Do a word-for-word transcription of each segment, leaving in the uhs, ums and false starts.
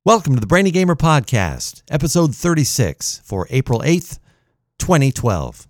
Welcome to the Brainy Gamer Podcast, episode thirty-six for April eighth, twenty twelve.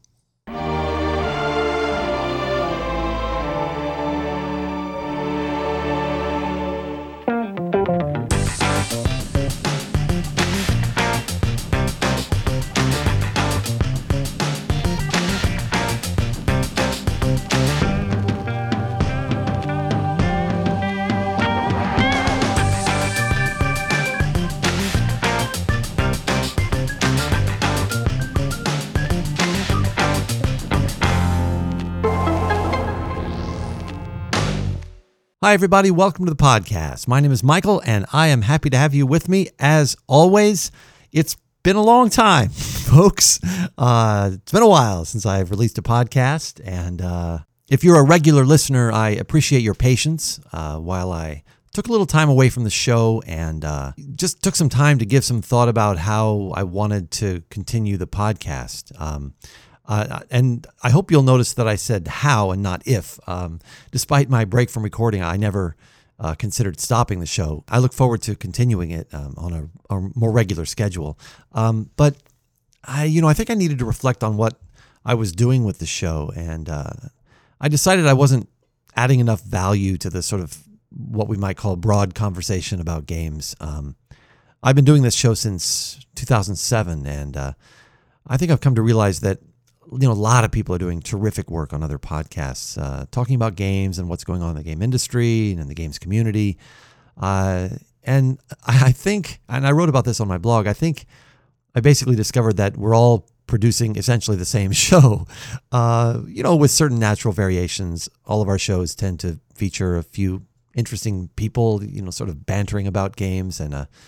Hi, everybody. Welcome to the podcast. My name is Michael, and I am happy to have you with me. As always, it's been a long time, folks. Uh, it's been a while since I've released a podcast, and uh, if you're a regular listener, I appreciate your patience uh, while I took a little time away from the show and uh, just took some time to give some thought about how I wanted to continue the podcast. Um, Uh, and I hope you'll notice that I said how and not if. Um, despite my break from recording, I never uh, considered stopping the show. I look forward to continuing it um, on a, a more regular schedule. Um, but I, you know, I think I needed to reflect on what I was doing with the show, and uh, I decided I wasn't adding enough value to the sort of what we might call broad conversation about games. Um, I've been doing this show since two thousand seven, and uh, I think I've come to realize that you know, a lot of people are doing terrific work on other podcasts, uh, talking about games and what's going on in the game industry and in the games community. Uh, and I think, and I wrote about this on my blog, I think I basically discovered that we're all producing essentially the same show. Uh, you know, with certain natural variations, all of our shows tend to feature a few interesting people, you know, sort of bantering about games, and a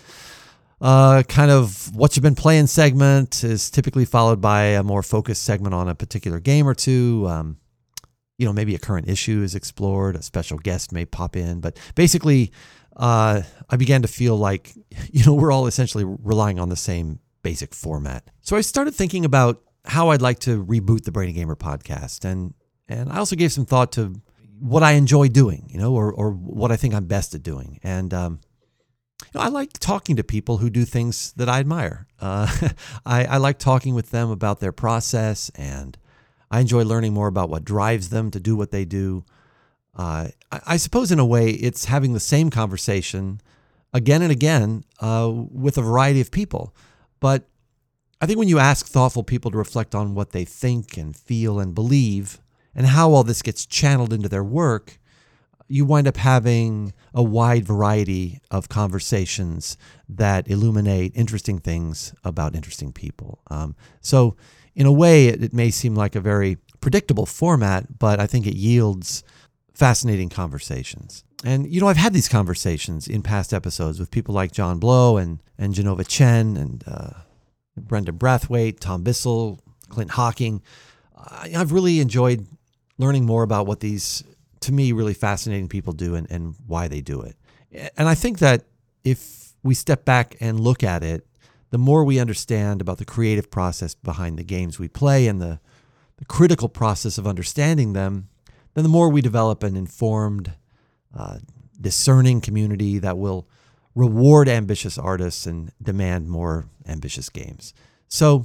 Uh, kind of what you've been playing segment is typically followed by a more focused segment on a particular game or two. Um, you know, maybe a current issue is explored, a special guest may pop in, but basically, uh, I began to feel like, you know, we're all essentially relying on the same basic format. So I started thinking about how I'd like to reboot the Brainy Gamer podcast. And, and I also gave some thought to what I enjoy doing, you know, or, or what I think I'm best at doing. And, um, You know, I like talking to people who do things that I admire. Uh, I, I like talking with them about their process, and I enjoy learning more about what drives them to do what they do. Uh, I, I suppose in a way it's having the same conversation again and again uh, with a variety of people. But I think when you ask thoughtful people to reflect on what they think and feel and believe and how all this gets channeled into their work, you wind up having a wide variety of conversations that illuminate interesting things about interesting people. Um, so in a way, it, it may seem like a very predictable format, but I think it yields fascinating conversations. And, you know, I've had these conversations in past episodes with people like John Blow and, and Genova Chen and uh, Brendan Brathwaite, Tom Bissell, Clint Hawking. I, I've really enjoyed learning more about what these, to me, really fascinating people do and, and why they do it. And I think that if we step back and look at it, the more we understand about the creative process behind the games we play and the, the critical process of understanding them, then the more we develop an informed, uh, discerning community that will reward ambitious artists and demand more ambitious games. So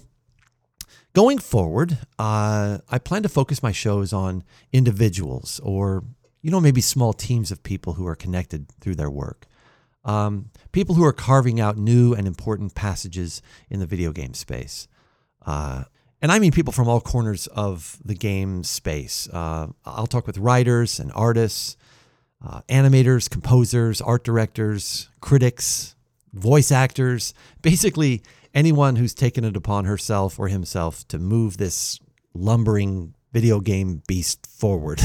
going forward, uh, I plan to focus my shows on individuals or, you know, maybe small teams of people who are connected through their work. Um, people who are carving out new and important passages in the video game space. Uh, and I mean people from all corners of the game space. Uh, I'll talk with writers and artists, uh, animators, composers, art directors, critics, voice actors, basically anyone who's taken it upon herself or himself to move this lumbering video game beast forward.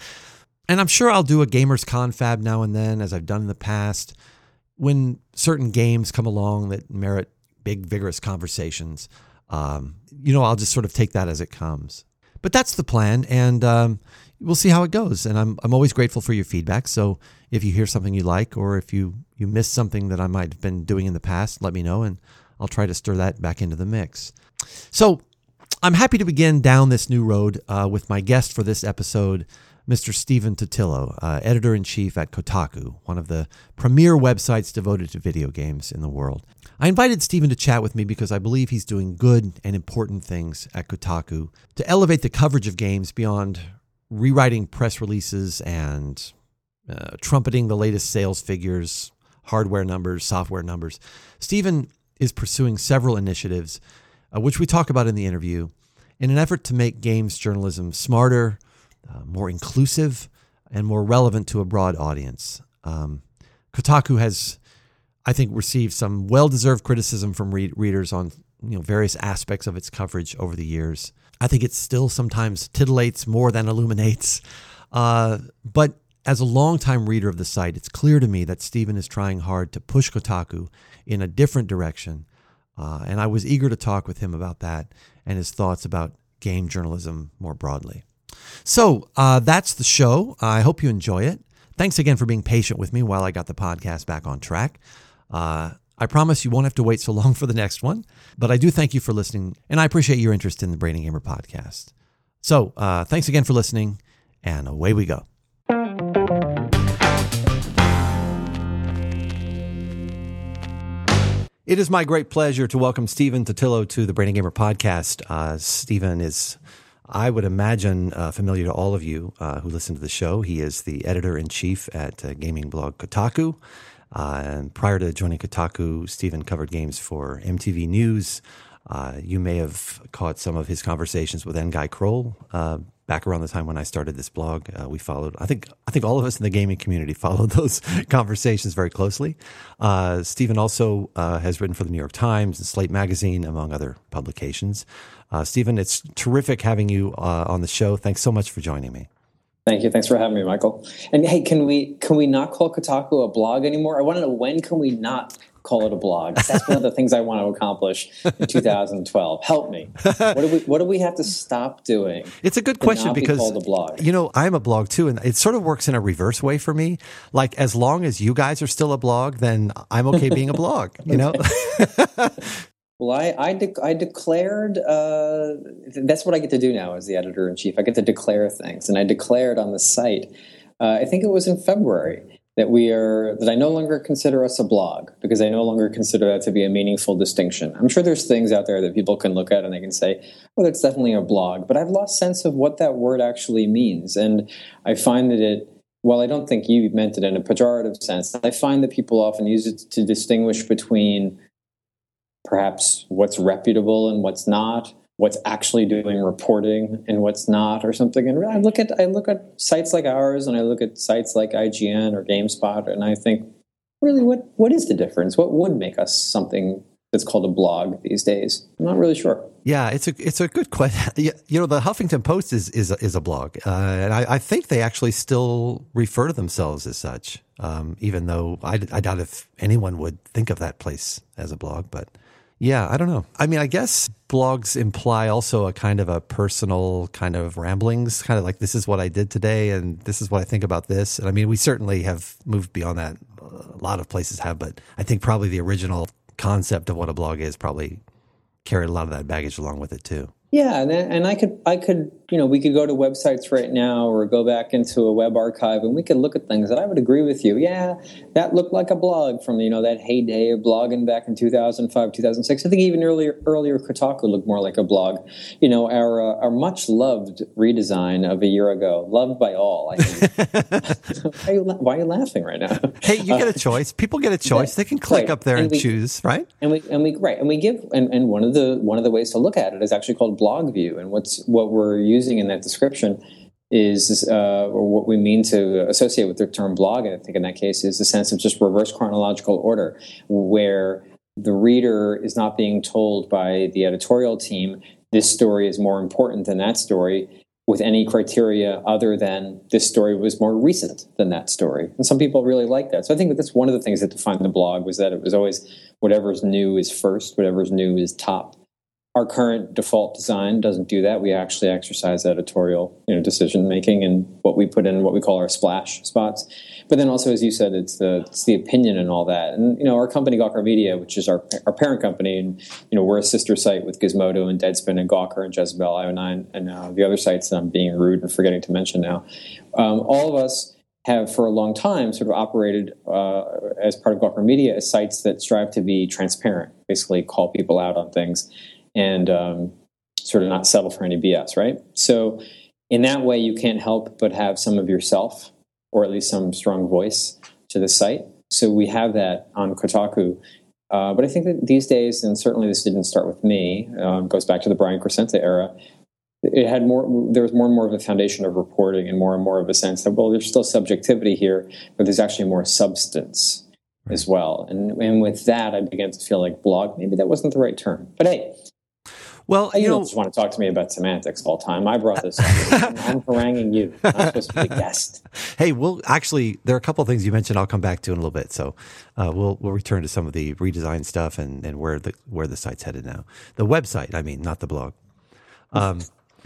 And I'm sure I'll do a gamers confab now and then, as I've done in the past, when certain games come along that merit big, vigorous conversations. Um, you know, I'll just sort of take that as it comes. But that's the plan, and um, we'll see how it goes. And I'm I'm always grateful for your feedback. So if you hear something you like, or if you, you miss something that I might have been doing in the past, let me know, and I'll try to stir that back into the mix. So I'm happy to begin down this new road uh, with my guest for this episode, Mister Stephen Totilo, uh, editor-in-chief at Kotaku, one of the premier websites devoted to video games in the world. I invited Stephen to chat with me because I believe he's doing good and important things at Kotaku to elevate the coverage of games beyond rewriting press releases and uh, trumpeting the latest sales figures, hardware numbers, software numbers. Stephen is pursuing several initiatives, uh, which we talk about in the interview, in an effort to make games journalism smarter, uh, more inclusive, and more relevant to a broad audience. Um, Kotaku has, I think, received some well-deserved criticism from re- readers on you know various aspects of its coverage over the years. I think it still sometimes titillates more than illuminates. Uh, but as a longtime reader of the site, it's clear to me that Stephen is trying hard to push Kotaku in a different direction. Uh, and I was eager to talk with him about that and his thoughts about game journalism more broadly. So uh, that's the show. I hope you enjoy it. Thanks again for being patient with me while I got the podcast back on track. Uh, I promise you won't have to wait so long for the next one, but I do thank you for listening, and I appreciate your interest in the Brain and Gamer podcast. So uh, thanks again for listening, and away we go. It is my great pleasure to welcome Stephen Totilo to the Brain and Gamer podcast. Uh, Stephen is, I would imagine, uh, familiar to all of you uh, who listen to the show. He is the editor-in-chief at uh, gaming blog Kotaku. Uh, and prior to joining Kotaku, Stephen covered games for M T V News. Uh, you may have caught some of his conversations with Ngai Kroll uh, back around the time when I started this blog. Uh, we followed, I think, I think all of us in the gaming community followed those conversations very closely. Uh, Stephen also uh, has written for the New York Times and Slate Magazine, among other publications. Uh, Stephen, it's terrific having you uh, on the show. Thanks so much for joining me. Thank you. Thanks for having me, Michael. And hey, can we can we not call Kotaku a blog anymore? I want to know, when can we not call it a blog? That's one of the things I want to accomplish in two thousand twelve. Help me. What do we what do we have to stop doing? It's a good question be because called a blog? You know, I'm a blog too, and it sort of works in a reverse way for me. Like, as long as you guys are still a blog, then I'm okay being a blog. You know. Well, I I, de- I declared, uh, that's what I get to do now as the editor-in-chief. I get to declare things. And I declared on the site, uh, I think it was in February, that we are, that I no longer consider us a blog, because I no longer consider that to be a meaningful distinction. I'm sure there's things out there that people can look at and they can say, well, that's definitely a blog. But I've lost sense of what that word actually means. And I find that it, while I don't think you meant it in a pejorative sense, I find that people often use it to distinguish between perhaps what's reputable and what's not, what's actually doing reporting and what's not, or something. And I look at I look at sites like ours, and I look at sites like I G N or GameSpot, and I think, really, what what is the difference? What would make us something that's called a blog these days? I'm not really sure. Yeah, it's a it's a good question. You know, the Huffington Post is is a, is a blog, uh, and I, I think they actually still refer to themselves as such, um, even though I, I doubt if anyone would think of that place as a blog, but. Yeah, I don't know. I mean, I guess blogs imply also a kind of a personal kind of ramblings, kind of like, this is what I did today and this is what I think about this. And I mean, we certainly have moved beyond that. A lot of places have, but I think probably the original concept of what a blog is probably carried a lot of that baggage along with it too. Yeah, and and I could I could you know we could go to websites right now or go back into a web archive and we could look at things that I would agree with you. Yeah, that looked like a blog from you know that heyday of blogging back in two thousand five, two thousand six. I think even earlier earlier Kotaku looked more like a blog. You know, our uh, our much loved redesign of a year ago, loved by all. I think. why, are you, why are you laughing right now? Hey, you get a choice. People get a choice. They can click right. up there and, and we, choose, right? And we and we right and we give and, and one of the one of the ways to look at it is actually called blog view, and what's what we're using in that description is uh, or what we mean to associate with the term blog, and I think in that case is a sense of just reverse chronological order, where the reader is not being told by the editorial team this story is more important than that story with any criteria other than this story was more recent than that story. And some people really like that. So I think that that's one of the things that defined the blog, was that it was always whatever's new is first, whatever's new is top. our current default design doesn't do that. We actually exercise editorial, you know, decision making and what we put in what we call our splash spots. But then also, as you said, it's the it's the opinion and all that. And you know, our company Gawker Media, which is our our parent company, and you know, we're a sister site with Gizmodo and Deadspin and Gawker and Jezebel, I O nine, and uh, the other sites that I'm being rude and forgetting to mention now. Um, all of us have for a long time sort of operated uh, as part of Gawker Media as sites that strive to be transparent, basically call people out on things and um, sort of not settle for any B S, right? So in that way, you can't help but have some of yourself, or at least some strong voice to the site. So we have that on Kotaku. Uh, but I think that these days, and certainly this didn't start with me, um, goes back to the Brian Crescenta era, it had more, there was more and more of a foundation of reporting and more and more of a sense that, well, there's still subjectivity here, but there's actually more substance as well. And, and with that, I began to feel like blog, maybe that wasn't the right term. But hey, well, you, you don't know, just want to talk to me about semantics all the time. I brought this up. I'm, I'm haranguing you. I'm supposed to be the guest. Hey, we'll actually, there are a couple of things you mentioned I'll come back to in a little bit. So uh, we'll we'll return to some of the redesign stuff and, and where the where the site's headed now. The website, I mean, not the blog. Um,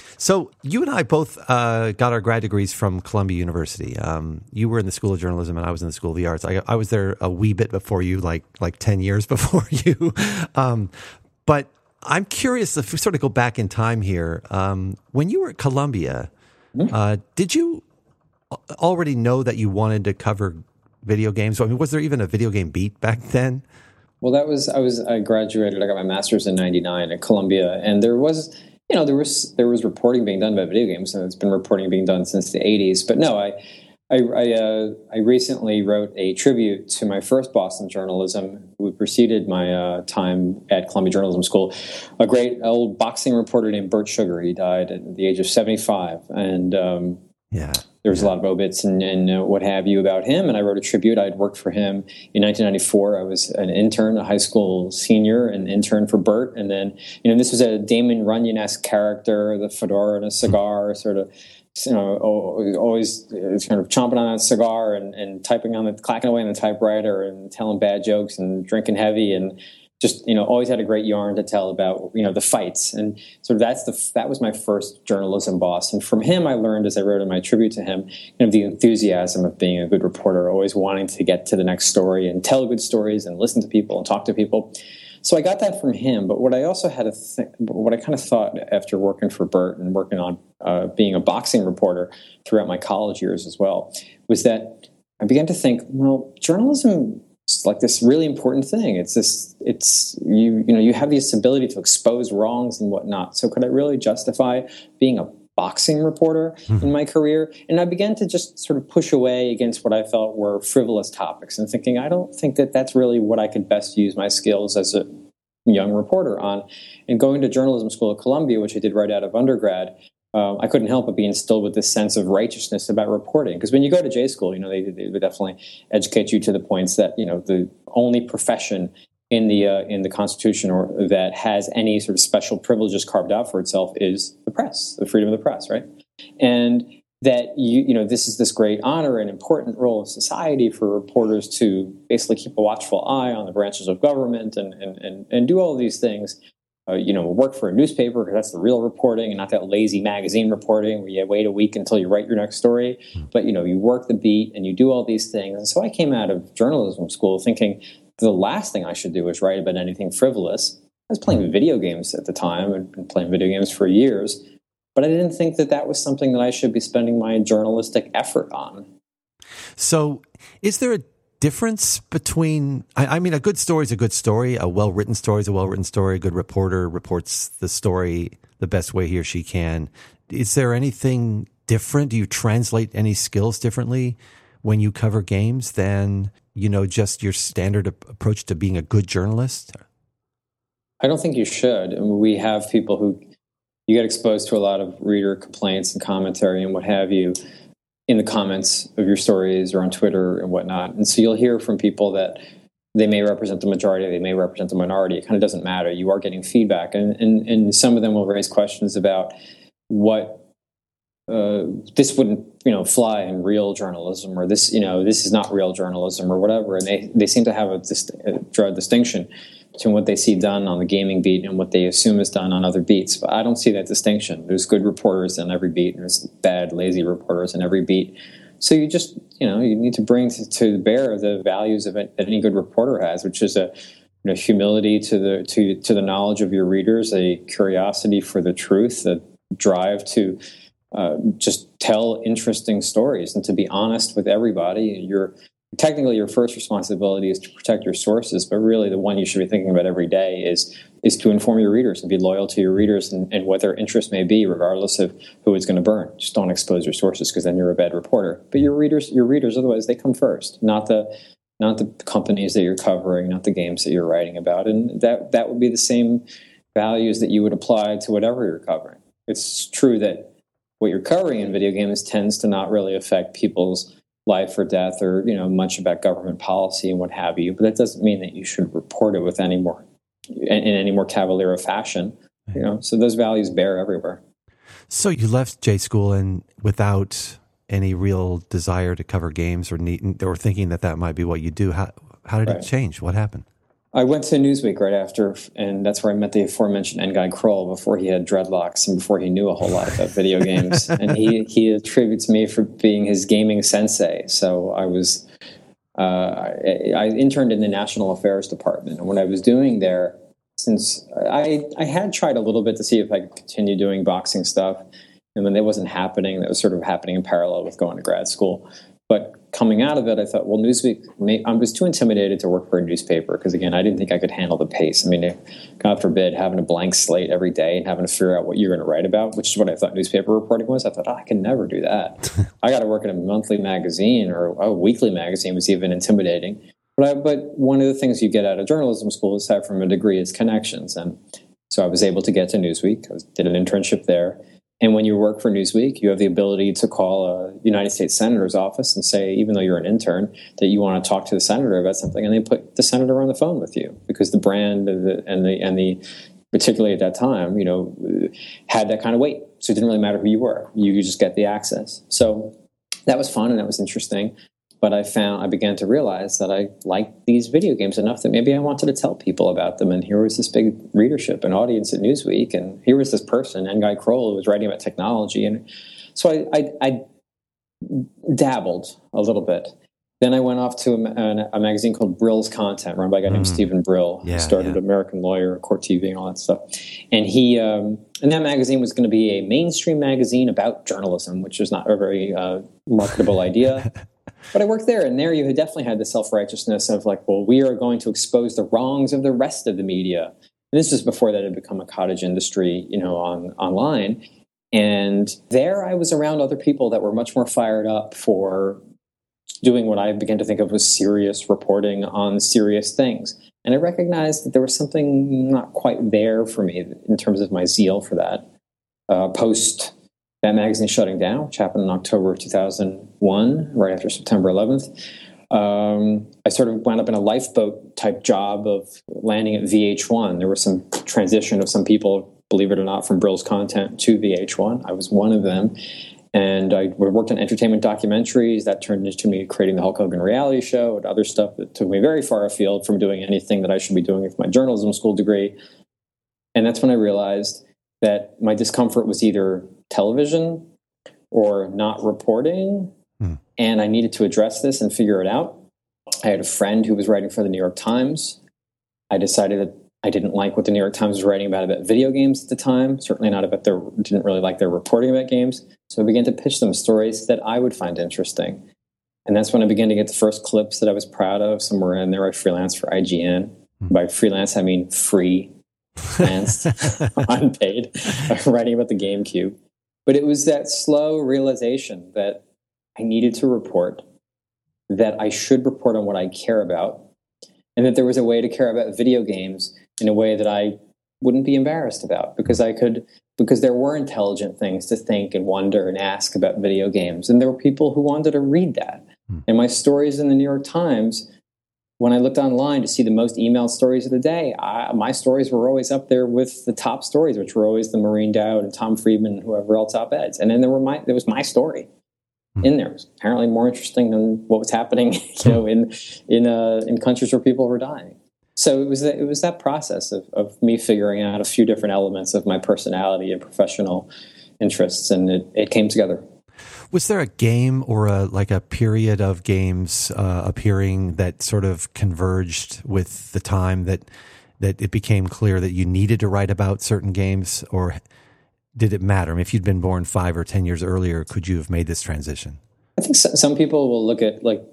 so you and I both uh, got our grad degrees from Columbia University. Um, you were in the School of Journalism and I was in the School of the Arts. I, I was there a wee bit before you, like like ten years before you. Um, but I'm curious if we sort of go back in time here. Um, when you were at Columbia, mm-hmm. uh, did you already know that you wanted to cover video games? I mean, was there even a video game beat back then? Well, that was I was I graduated. I got my master's in ninety-nine at Columbia, and there was you know there was there was reporting being done about video games, and it's been reporting being done since the eighties. But no, I. I I, uh, I recently wrote a tribute to my first boss in journalism, who preceded my uh, time at Columbia Journalism School. A great old boxing reporter named Bert Sugar. He died at the age of seventy-five, and um, yeah, there was yeah. a lot of obits and, and uh, what have you about him. And I wrote a tribute. I had worked for him in nineteen ninety-four. I was an intern, a high school senior, an intern for Bert. And then, you know, this was a Damon Runyon-esque character, the fedora and a cigar, sort of. You know, always kind of chomping on that cigar and, and typing on the, clacking away on the typewriter and telling bad jokes and drinking heavy and just, you know, always had a great yarn to tell about, you know, the fights. And so that's the, that was my first journalism boss. And from him, I learned, as I wrote in my tribute to him, you know, the enthusiasm of being a good reporter, always wanting to get to the next story and tell good stories and listen to people and talk to people. So I got that from him, but what I also had to th- what I kind of thought after working for Bert and working on uh, being a boxing reporter throughout my college years as well, was that I began to think, well, journalism is like this really important thing. It's this, it's you, you know, you have this ability to expose wrongs and whatnot. So could I really justify being a boxing reporter mm-hmm. in my career? And I began to just sort of push away against what I felt were frivolous topics and thinking, I don't think that that's really what I could best use my skills as a young reporter on. And going to journalism school at Columbia, which I did right out of undergrad, um, I couldn't help but be instilled with this sense of righteousness about reporting. Because when you go to J school, you know, they, they would definitely educate you to the points that, you know, the only profession in the uh, in the Constitution or that has any sort of special privileges carved out for itself is the press, the freedom of the press, right? And that you you know this is this great honor and important role of society for reporters to basically keep a watchful eye on the branches of government and and and, and do all of these things. Uh, you know, work for a newspaper because that's the real reporting and not that lazy magazine reporting where you wait a week until you write your next story. But you know, you work the beat and you do all these things. And so I came out of journalism school thinking, the last thing I should do is write about anything frivolous. I was playing video games at the time. I'd been playing video games for years. But I didn't think that that was something that I should be spending my journalistic effort on. So is there a difference between, I, I mean, a good story is a good story. A well-written story is a well-written story. A good reporter reports the story the best way he or she can. Is there anything different? Do you translate any skills differently when you cover games than, you know, just your standard approach to being a good journalist? I don't think you should. I mean, we have people who, you get exposed to a lot of reader complaints and commentary and what have you in the comments of your stories or on Twitter and whatnot. And so you'll hear from people that they may represent the majority, they may represent the minority. It kind of doesn't matter. You are getting feedback. And, and, and some of them will raise questions about what Uh, this wouldn't, you know, fly in real journalism, or this, you know, this is not real journalism, or whatever. And they, they seem to have a, dist- a draw a distinction between what they see done on the gaming beat and what they assume is done on other beats. But I don't see that distinction. There's good reporters on every beat, and there's bad, lazy reporters on every beat. So you just, you know, you need to bring to, to bear the values of it that any good reporter has, which is a you know, humility to the to to the knowledge of your readers, a curiosity for the truth, a drive to uh, just tell interesting stories and to be honest with everybody. You're Technically, your first responsibility is to protect your sources, but really the one you should be thinking about every day is is to inform your readers and be loyal to your readers and, and what their interest may be, regardless of who it's going to burn. Just don't expose your sources, because then you're a bad reporter. But your readers, your readers, otherwise they come first, not the not the companies that you're covering, not the games that you're writing about, and that that would be the same values that you would apply to whatever you're covering. It's true that what you're covering in video games tends to not really affect people's life or death, or you know much about government policy and what have you, but that doesn't mean that you should report it with any more in, in any more cavalier fashion. You know, so those values bear everywhere. So you left J School and without any real desire to cover games or need, or thinking that that might be what you do. How how did right. it change? What happened? I went to Newsweek right after, and that's where I met the aforementioned N. Guy Kroll before he had dreadlocks and before he knew a whole lot about video games. And he, he attributes me for being his gaming sensei. So I was, uh, I, I interned in the National Affairs Department. And what I was doing there, since I, I had tried a little bit to see if I could continue doing boxing stuff, and when that wasn't happening, that was sort of happening in parallel with going to grad school. But coming out of it, I thought, well, Newsweek, may, I was too intimidated to work for a newspaper because, again, I didn't think I could handle the pace. I mean, God forbid, having a blank slate every day and having to figure out what you're going to write about, which is what I thought newspaper reporting was. I thought, oh, I can never do that. I got to work in a monthly magazine, or a weekly magazine was even intimidating. But, I, but one of the things you get out of journalism school, aside from a degree, is connections. And so I was able to get to Newsweek. I was, did an internship there. And when you work for Newsweek, you have the ability to call a United States Senator's office and say, even though you're an intern, that you want to talk to the senator about something, and they put the senator on the phone with you because the brand and the and the, and the particularly at that time, you know, had that kind of weight. So it didn't really matter who you were; you could just get the access. So that was fun and that was interesting. But I found I began to realize that I liked these video games enough that maybe I wanted to tell people about them. And here was this big readership and audience at Newsweek, and here was this person, N. Guy Kroll, who was writing about technology. And so I, I, I dabbled a little bit. Then I went off to a, a magazine called Brill's Content, run by a guy mm. named Stephen Brill, yeah, who started yeah. American Lawyer, Court T V, and all that stuff. And he, um, and that magazine was going to be a mainstream magazine about journalism, which was not a very uh, marketable idea. But I worked there, and there you had definitely had the self-righteousness of like, well, we are going to expose the wrongs of the rest of the media. And this was before that had become a cottage industry, you know, on online. And there I was around other people that were much more fired up for doing what I began to think of as serious reporting on serious things. And I recognized that there was something not quite there for me in terms of my zeal for that. Uh, post that magazine shutting down, which happened in October of two thousand one, right after September eleventh. Um, I sort of wound up in a lifeboat type job of landing at V H one. There was some transition of some people, believe it or not, from Brill's Content to V H one. I was one of them. And I worked on entertainment documentaries. That turned into me creating the Hulk Hogan reality show and other stuff that took me very far afield from doing anything that I should be doing with my journalism school degree. And that's when I realized that my discomfort was either television or not reporting, hmm. and I needed to address this and figure it out. I had a friend who was writing for the New York Times. I decided that I didn't like what the New York Times was writing about about video games at the time, certainly not about their, didn't really like their reporting about games. So I began to pitch them stories that I would find interesting. And that's when I began to get the first clips that I was proud of. Somewhere in there, I freelanced for I G N. Hmm. By freelance, I mean free. Unpaid, writing about the GameCube. But it was that slow realization that I needed to report, that I should report on what I care about, and that there was a way to care about video games in a way that I wouldn't be embarrassed about, because I could, because there were intelligent things to think and wonder and ask about video games, and there were people who wanted to read that. Hmm. And my stories in the New York Times, when I looked online to see the most emailed stories of the day, I, my stories were always up there with the top stories, which were always the Maureen Dowd and Tom Friedman and whoever else op-eds. And then there were my there was my story mm. in there. It was apparently more interesting than what was happening, you know, in in uh, in countries where people were dying. so it was that, it was that process of, of me figuring out a few different elements of my personality and professional interests, and it, it came together. Was there a game or a like a period of games uh, appearing that sort of converged with the time that that it became clear that you needed to write about certain games, or did it matter? I mean, if you'd been born five or ten years earlier, could you have made this transition? I think so, some people will look at like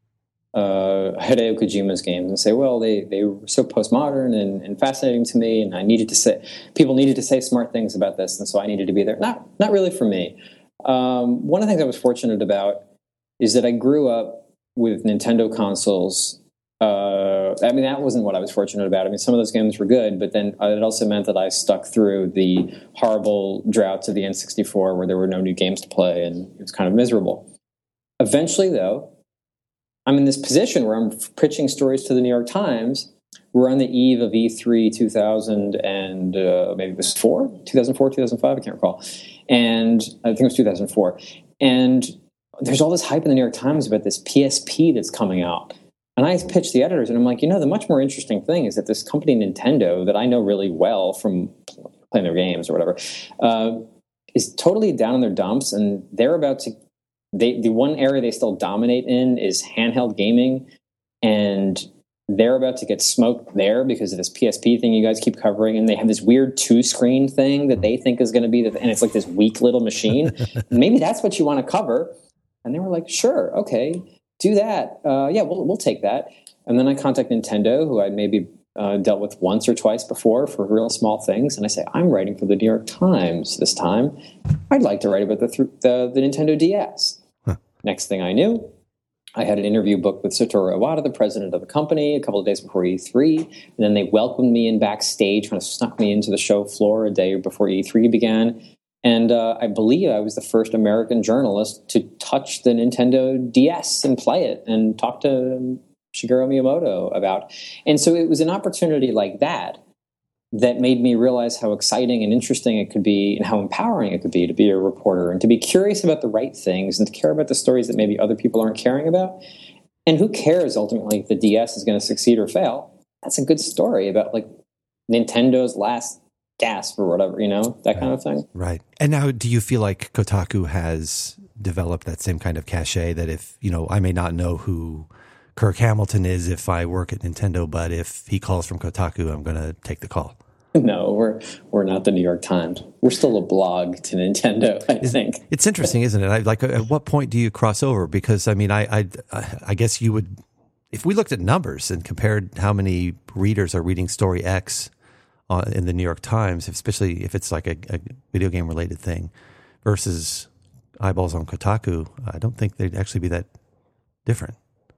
uh, Hideo Kojima's games and say, well, they, they were so postmodern and, and fascinating to me, and I needed to say, people needed to say smart things about this, and so I needed to be there. Not, not really for me. Um, one of the things I was fortunate about is that I grew up with Nintendo consoles. Uh, I mean, that wasn't what I was fortunate about. I mean, some of those games were good, but then it also meant that I stuck through the horrible droughts of the N sixty-four where there were no new games to play, and it was kind of miserable. Eventually, though, I'm in this position where I'm pitching stories to the New York Times. We're on the eve of E three two thousand and uh, maybe it was four, two thousand four, two thousand five, I can't recall. And I think it was two thousand four. And there's all this hype in the New York Times about this P S P that's coming out. And I pitched the editors, and I'm like, you know, the much more interesting thing is that this company, Nintendo, that I know really well from playing their games or whatever, uh, is totally down in their dumps, and they're about to, they, the one area they still dominate in is handheld gaming, and they're about to get smoked there because of this P S P thing you guys keep covering, and they have this weird two-screen thing that they think is going to be, the, and it's like this weak little machine. Maybe that's what you want to cover. And they were like, sure, okay. Do that. Uh, yeah, we'll we'll take that. And then I contact Nintendo, who I maybe uh, dealt with once or twice before for real small things. And I say, I'm writing for the New York Times this time. I'd like to write about the the, the Nintendo D S. Huh. Next thing I knew, I had an interview booked with Satoru Iwata, the president of the company, a couple of days before E three. And then they welcomed me in backstage, kind of snuck me into the show floor a day before E three began. And uh, I believe I was the first American journalist to touch the Nintendo D S and play it and talk to Shigeru Miyamoto about. And so it was an opportunity like that that made me realize how exciting and interesting it could be and how empowering it could be to be a reporter and to be curious about the right things and to care about the stories that maybe other people aren't caring about. And who cares ultimately if the D S is going to succeed or fail? That's a good story about like Nintendo's last gasp or whatever, you know, that kind of thing. Right. And now do you feel like Kotaku has developed that same kind of cachet that if, you know, I may not know who Kirk Hamilton is if I work at Nintendo, but if he calls from Kotaku, I'm going to take the call? No, we're we're not the New York Times. We're still a blog to Nintendo, I think. It's interesting, isn't it? I, like, at what point do you cross over? Because, I mean, I, I, I guess you would, if we looked at numbers and compared how many readers are reading Story X in the New York Times, especially if it's like a, a video game related thing versus eyeballs on Kotaku, I don't think they'd actually be that different.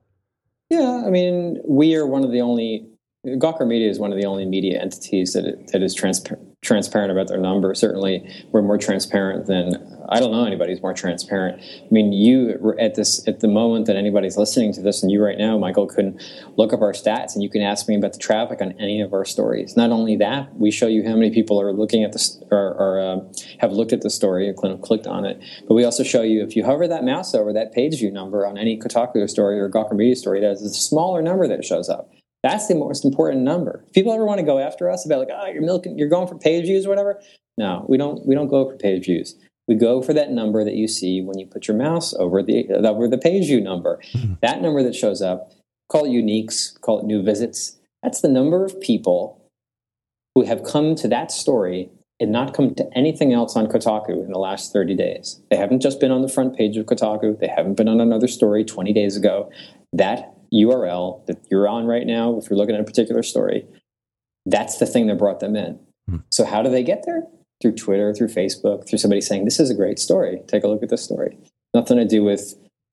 Yeah, I mean, we are one of the only, Gawker Media is one of the only media entities that it, that is transpa- transparent about their numbers. Certainly, we're more transparent than, I don't know anybody who's more transparent. I mean, you at this at the moment that anybody's listening to this, and you right now, Michael, can look up our stats and you can ask me about the traffic on any of our stories. Not only that, we show you how many people are looking at this or, or uh, have looked at the story and clicked on it. But we also show you if you hover that mouse over that page view number on any Kotaku story or Gawker Media story, there's a smaller number that shows up. That's the most important number. If people ever want to go after us about like, oh, you're milking, you're going for page views or whatever. No, we don't. We don't go for page views. We go for that number that you see when you put your mouse over the over the page view number. Mm-hmm. That number that shows up, call it uniques, call it new visits. That's the number of people who have come to that story and not come to anything else on Kotaku in the last thirty days. They haven't just been on the front page of Kotaku. They haven't been on another story twenty days ago. That U R L that you're on right now, if you're looking at a particular story, that's the thing that brought them in. Hmm. So how do they get there? Through Twitter, through Facebook, through somebody saying, this is a great story. Take a look at this story. Nothing to do with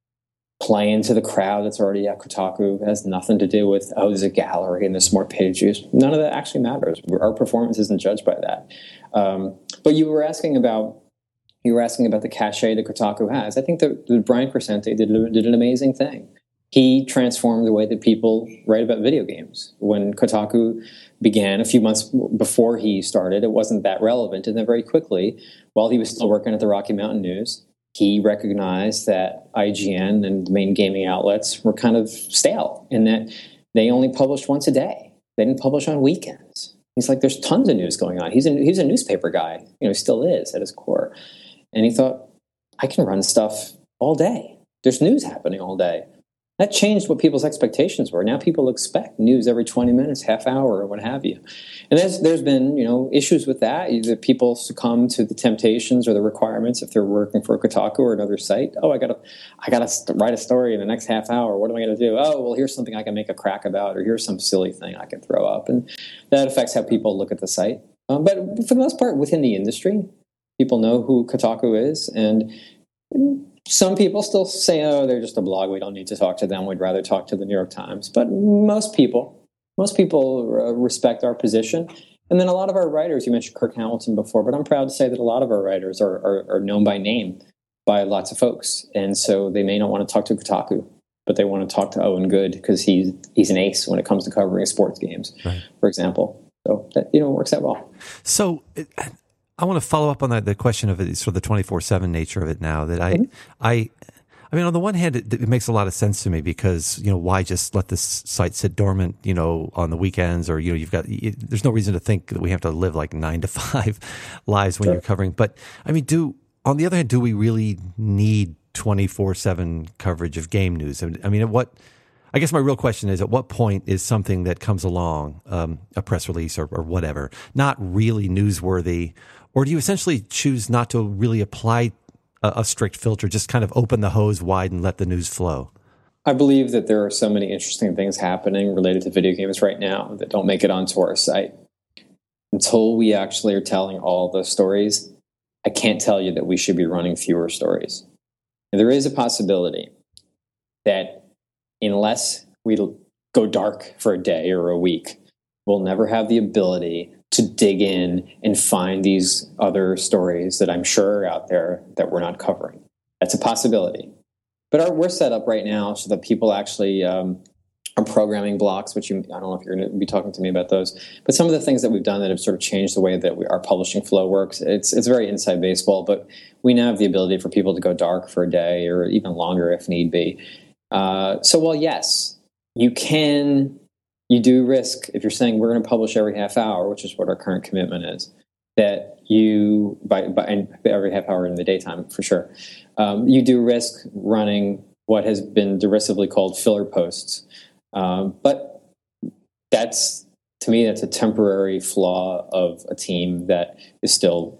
playing to the crowd that's already at Kotaku. It has nothing to do with, oh, there's a gallery and there's more page views. None of that actually matters. Our performance isn't judged by that. Um, but you were asking about you were asking about the cachet that Kotaku has. I think that, that Brian Crescente did, did an amazing thing. He transformed the way that people write about video games. When Kotaku began a few months before he started, it wasn't that relevant. And then very quickly, while he was still working at the Rocky Mountain News, he recognized that I G N and the main gaming outlets were kind of stale in that they only published once a day. They didn't publish on weekends. He's like, there's tons of news going on. He's a, he's a newspaper guy, you know, still is at his core. And he thought, I can run stuff all day. There's news happening all day. That changed what people's expectations were. Now people expect news every twenty minutes, half hour, or what have you. And there's there's been, you know, issues with that. Either people succumb to the temptations or the requirements if they're working for Kotaku or another site. Oh, I gotta I gotta write a story in the next half hour. What am I gonna do? Oh, well, here's something I can make a crack about, or here's some silly thing I can throw up, and that affects how people look at the site. Um, but for the most part, within the industry, people know who Kotaku is, and some people still say, oh, they're just a blog. We don't need to talk to them. We'd rather talk to the New York Times. But most people, most people uh, respect our position. And then a lot of our writers, you mentioned Kirk Hamilton before, but I'm proud to say that a lot of our writers are, are, are known by name by lots of folks. And so they may not want to talk to Kotaku, but they want to talk to Owen Good because he's, he's an ace when it comes to covering sports games, right, for example. So that, you know, it works out well. So it, I want to follow up on that, the question of it, sort of the twenty-four seven nature of it now. That I, mm-hmm. I, I mean, on the one hand, it, it makes a lot of sense to me because, you know, why just let this site sit dormant, you know, on the weekends, or, you know, you've got, you, there's no reason to think that we have to live like nine to five lives when sure. you're covering. But I mean, do, on the other hand, do we really need twenty-four seven coverage of game news? I mean, at what, I guess my real question is, at what point is something that comes along, um, a press release or, or whatever, not really newsworthy? Or do you essentially choose not to really apply a, a strict filter, just kind of open the hose wide and let the news flow? I believe that there are so many interesting things happening related to video games right now that don't make it onto our site. Until we actually are telling all the stories, I can't tell you that we should be running fewer stories. And there is a possibility that unless we go dark for a day or a week, we'll never have the ability to dig in and find these other stories that I'm sure are out there that we're not covering. That's a possibility. But our, we're set up right now so that people actually um, are programming blocks, which you, I don't know if you're going to be talking to me about those, but some of the things that we've done that have sort of changed the way that we, our publishing flow works, it's it's very inside baseball, but we now have the ability for people to go dark for a day or even longer if need be. Uh, so, well, yes, you can... You do risk, if you're saying we're going to publish every half hour, which is what our current commitment is, that you, by, by every half hour in the daytime, for sure, um, you do risk running what has been derisively called filler posts. Um, but that's, to me, that's a temporary flaw of a team that is still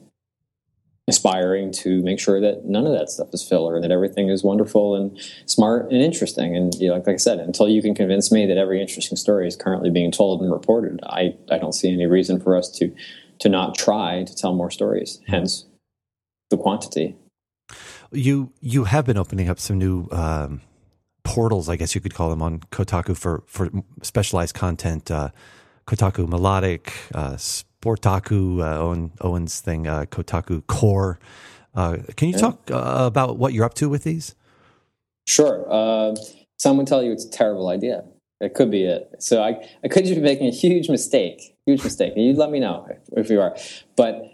aspiring to make sure that none of that stuff is filler and that everything is wonderful and smart and interesting. And you know, like, like I said, until you can convince me that every interesting story is currently being told and reported, I, I don't see any reason for us to to not try to tell more stories, hence the quantity. You you have been opening up some new um, portals, I guess you could call them, on Kotaku for, for specialized content, uh, Kotaku Melodic, uh, Sportaku, uh, Owen, Owen's thing, uh, Kotaku Core. Uh, can you yeah. talk uh, about what you're up to with these? Sure. Uh, some would tell you it's a terrible idea. It could be it. So I, I could just be making a huge mistake, huge mistake. And you'd let me know if, if you are. But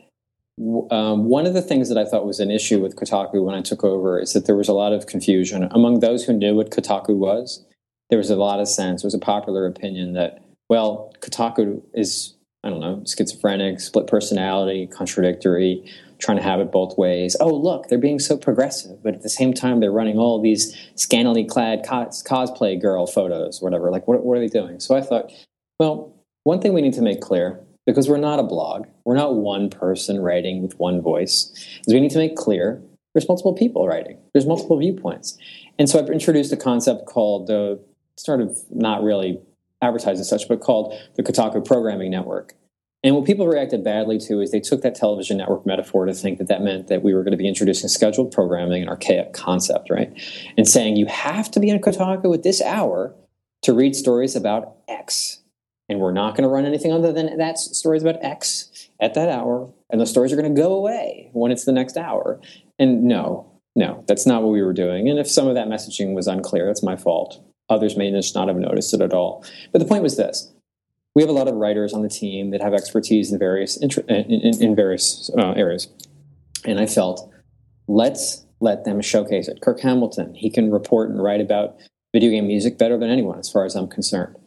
um, one of the things that I thought was an issue with Kotaku when I took over is that there was a lot of confusion. Among those who knew what Kotaku was, there was a lot of sense. There was a popular opinion that, well, Kotaku is, I don't know, schizophrenic, split personality, contradictory, trying to have it both ways. Oh, look, they're being so progressive, but at the same time, they're running all these scantily clad cos- cosplay girl photos, whatever. Like, what, what are they doing? So I thought, well, one thing we need to make clear, because we're not a blog, we're not one person writing with one voice, is we need to make clear there's multiple people writing. There's multiple viewpoints. And so I've introduced a concept called, uh, sort of not really advertised as such, but called the Kotaku Programming Network. And what people reacted badly to is they took that television network metaphor to think that that meant that we were going to be introducing scheduled programming, an archaic concept, right? And saying you have to be on Kotaku at this hour to read stories about X. And we're not going to run anything other than that stories about X at that hour. And the stories are going to go away when it's the next hour. And no, no, that's not what we were doing. And if some of that messaging was unclear, that's my fault. Others may just not have noticed it at all. But the point was this. We have a lot of writers on the team that have expertise in various in, in, in various uh, areas. And I felt, let's let them showcase it. Kirk Hamilton, he can report and write about video game music better than anyone as far as I'm concerned.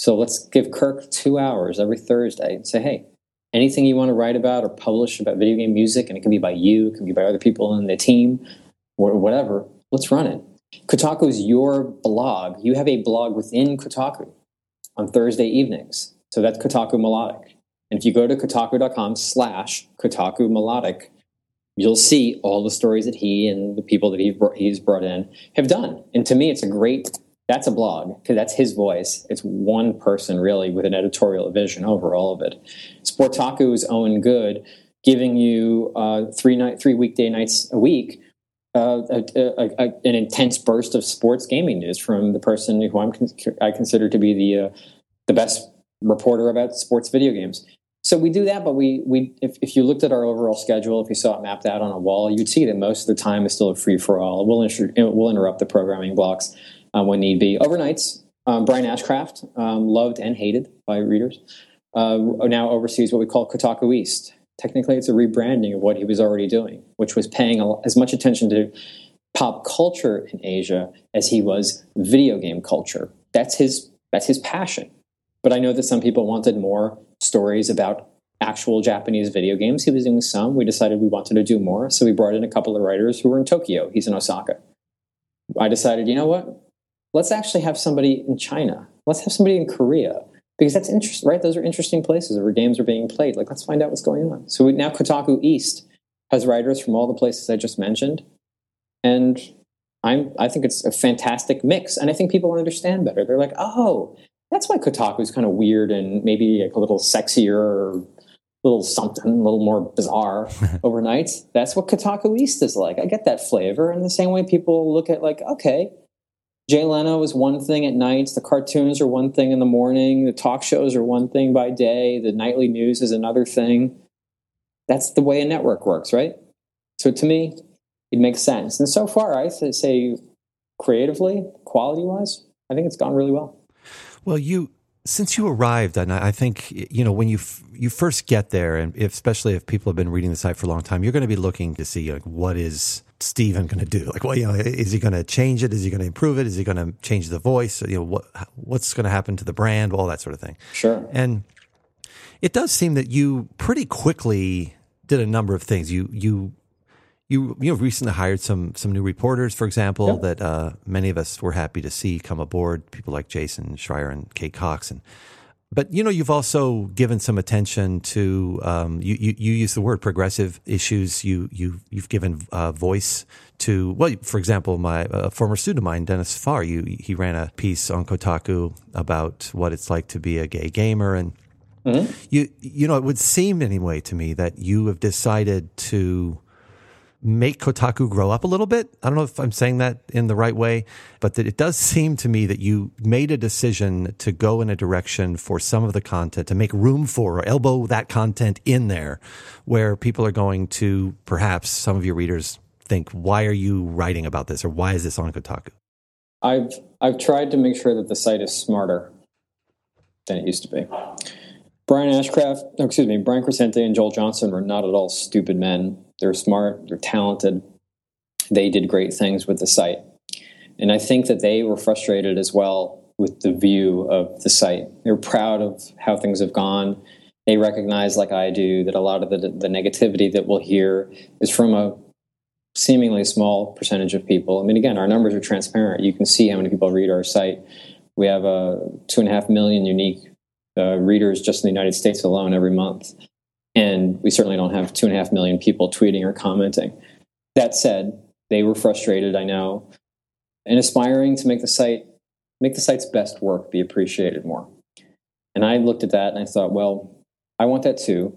So let's give Kirk two hours every Thursday and say, hey, anything you want to write about or publish about video game music, and it can be by you, it can be by other people in the team, or whatever, let's run it. Kotaku is your blog. You have a blog within Kotaku on Thursday evenings. So that's Kotaku Melodic. And if you go to kotaku.com slash Kotaku Melodic, you'll see all the stories that he and the people that he he's brought in have done. And to me, it's a great, that's a blog, because that's his voice. It's one person, really, with an editorial vision over all of it. Sportaku's Owen Good, giving you uh, three night, three weekday nights a week, uh, a, a, a, an intense burst of sports gaming news from the person who I'm I consider to be the uh, the best reporter about sports video games. So we do that, but we we if, if you looked at our overall schedule, if you saw it mapped out on a wall, you'd see that most of the time is still a free for all. We'll inter- we'll interrupt the programming blocks uh, when need be. Overnights, um, Brian Ashcraft, um, loved and hated by readers, uh, now oversees what we call Kotaku East. Technically, it's a rebranding of what he was already doing, which was paying a, as much attention to pop culture in Asia as he was video game culture. That's his that's his passion. But I know that some people wanted more stories about actual Japanese video games. He was doing some. We decided we wanted to do more, so we brought in a couple of writers who were in Tokyo. He's in Osaka. I decided, you know what? Let's actually have somebody in China. Let's have somebody in Korea. Because that's interesting, right? Those are interesting places where games are being played. Like, let's find out what's going on. So we, now Kotaku East has writers from all the places I just mentioned. And I'm, I think it's a fantastic mix. And I think people understand better. They're like, oh, that's why Kotaku is kind of weird and maybe like a little sexier or a little something, a little more bizarre overnight. That's what Kotaku East is like. I get that flavor. In the same way people look at, like, okay, Jay Leno is one thing at nights, the cartoons are one thing in the morning, the talk shows are one thing by day, the nightly news is another thing. That's the way a network works, right? So to me, it makes sense. And so far, I say creatively, quality-wise, I think it's gone really well. Well, you since you arrived, and I think, you know, when you f- you first get there, and if, especially if people have been reading the site for a long time, you're going to be looking to see, like, what is Steven going to do? Like, well, you know, is he going to change it? Is he going to improve it? Is he going to change the voice? You know, what what's going to happen to the brand? All that sort of thing. Sure. And it does seem that you pretty quickly did a number of things. You you you you know recently hired some some new reporters, for example, yep. that uh, many of us were happy to see come aboard. People like Jason Schreier and Kate Cox, and but you know you've also given some attention to um, you, you you use the word progressive issues. You you you've given uh, voice to, well, for example, my uh, former student of mine, Dennis Farr. You he ran a piece on Kotaku about what it's like to be a gay gamer, and mm-hmm. you you know it would seem anyway to me that you have decided to make Kotaku grow up a little bit. I don't know if I'm saying that in the right way, but that it does seem to me that you made a decision to go in a direction for some of the content, to make room for or elbow that content in there where people are going to, perhaps some of your readers think, why are you writing about this, or why is this on Kotaku? I've I've tried to make sure that the site is smarter than it used to be. Brian Ashcraft, no, excuse me, Brian Crescente and Joel Johnson were not at all stupid men. They're smart, they're talented. They did great things with the site. And I think that they were frustrated as well with the view of the site. They're proud of how things have gone. They recognize, like I do, that a lot of the, the negativity that we'll hear is from a seemingly small percentage of people. I mean, again, our numbers are transparent. You can see how many people read our site. We have uh, two and a half million unique uh, readers just in the United States alone every month. And we certainly don't have two and a half million people tweeting or commenting. That said, they were frustrated, I know, and aspiring to make the site, make the site's best work be appreciated more. And I looked at that and I thought, well, I want that too.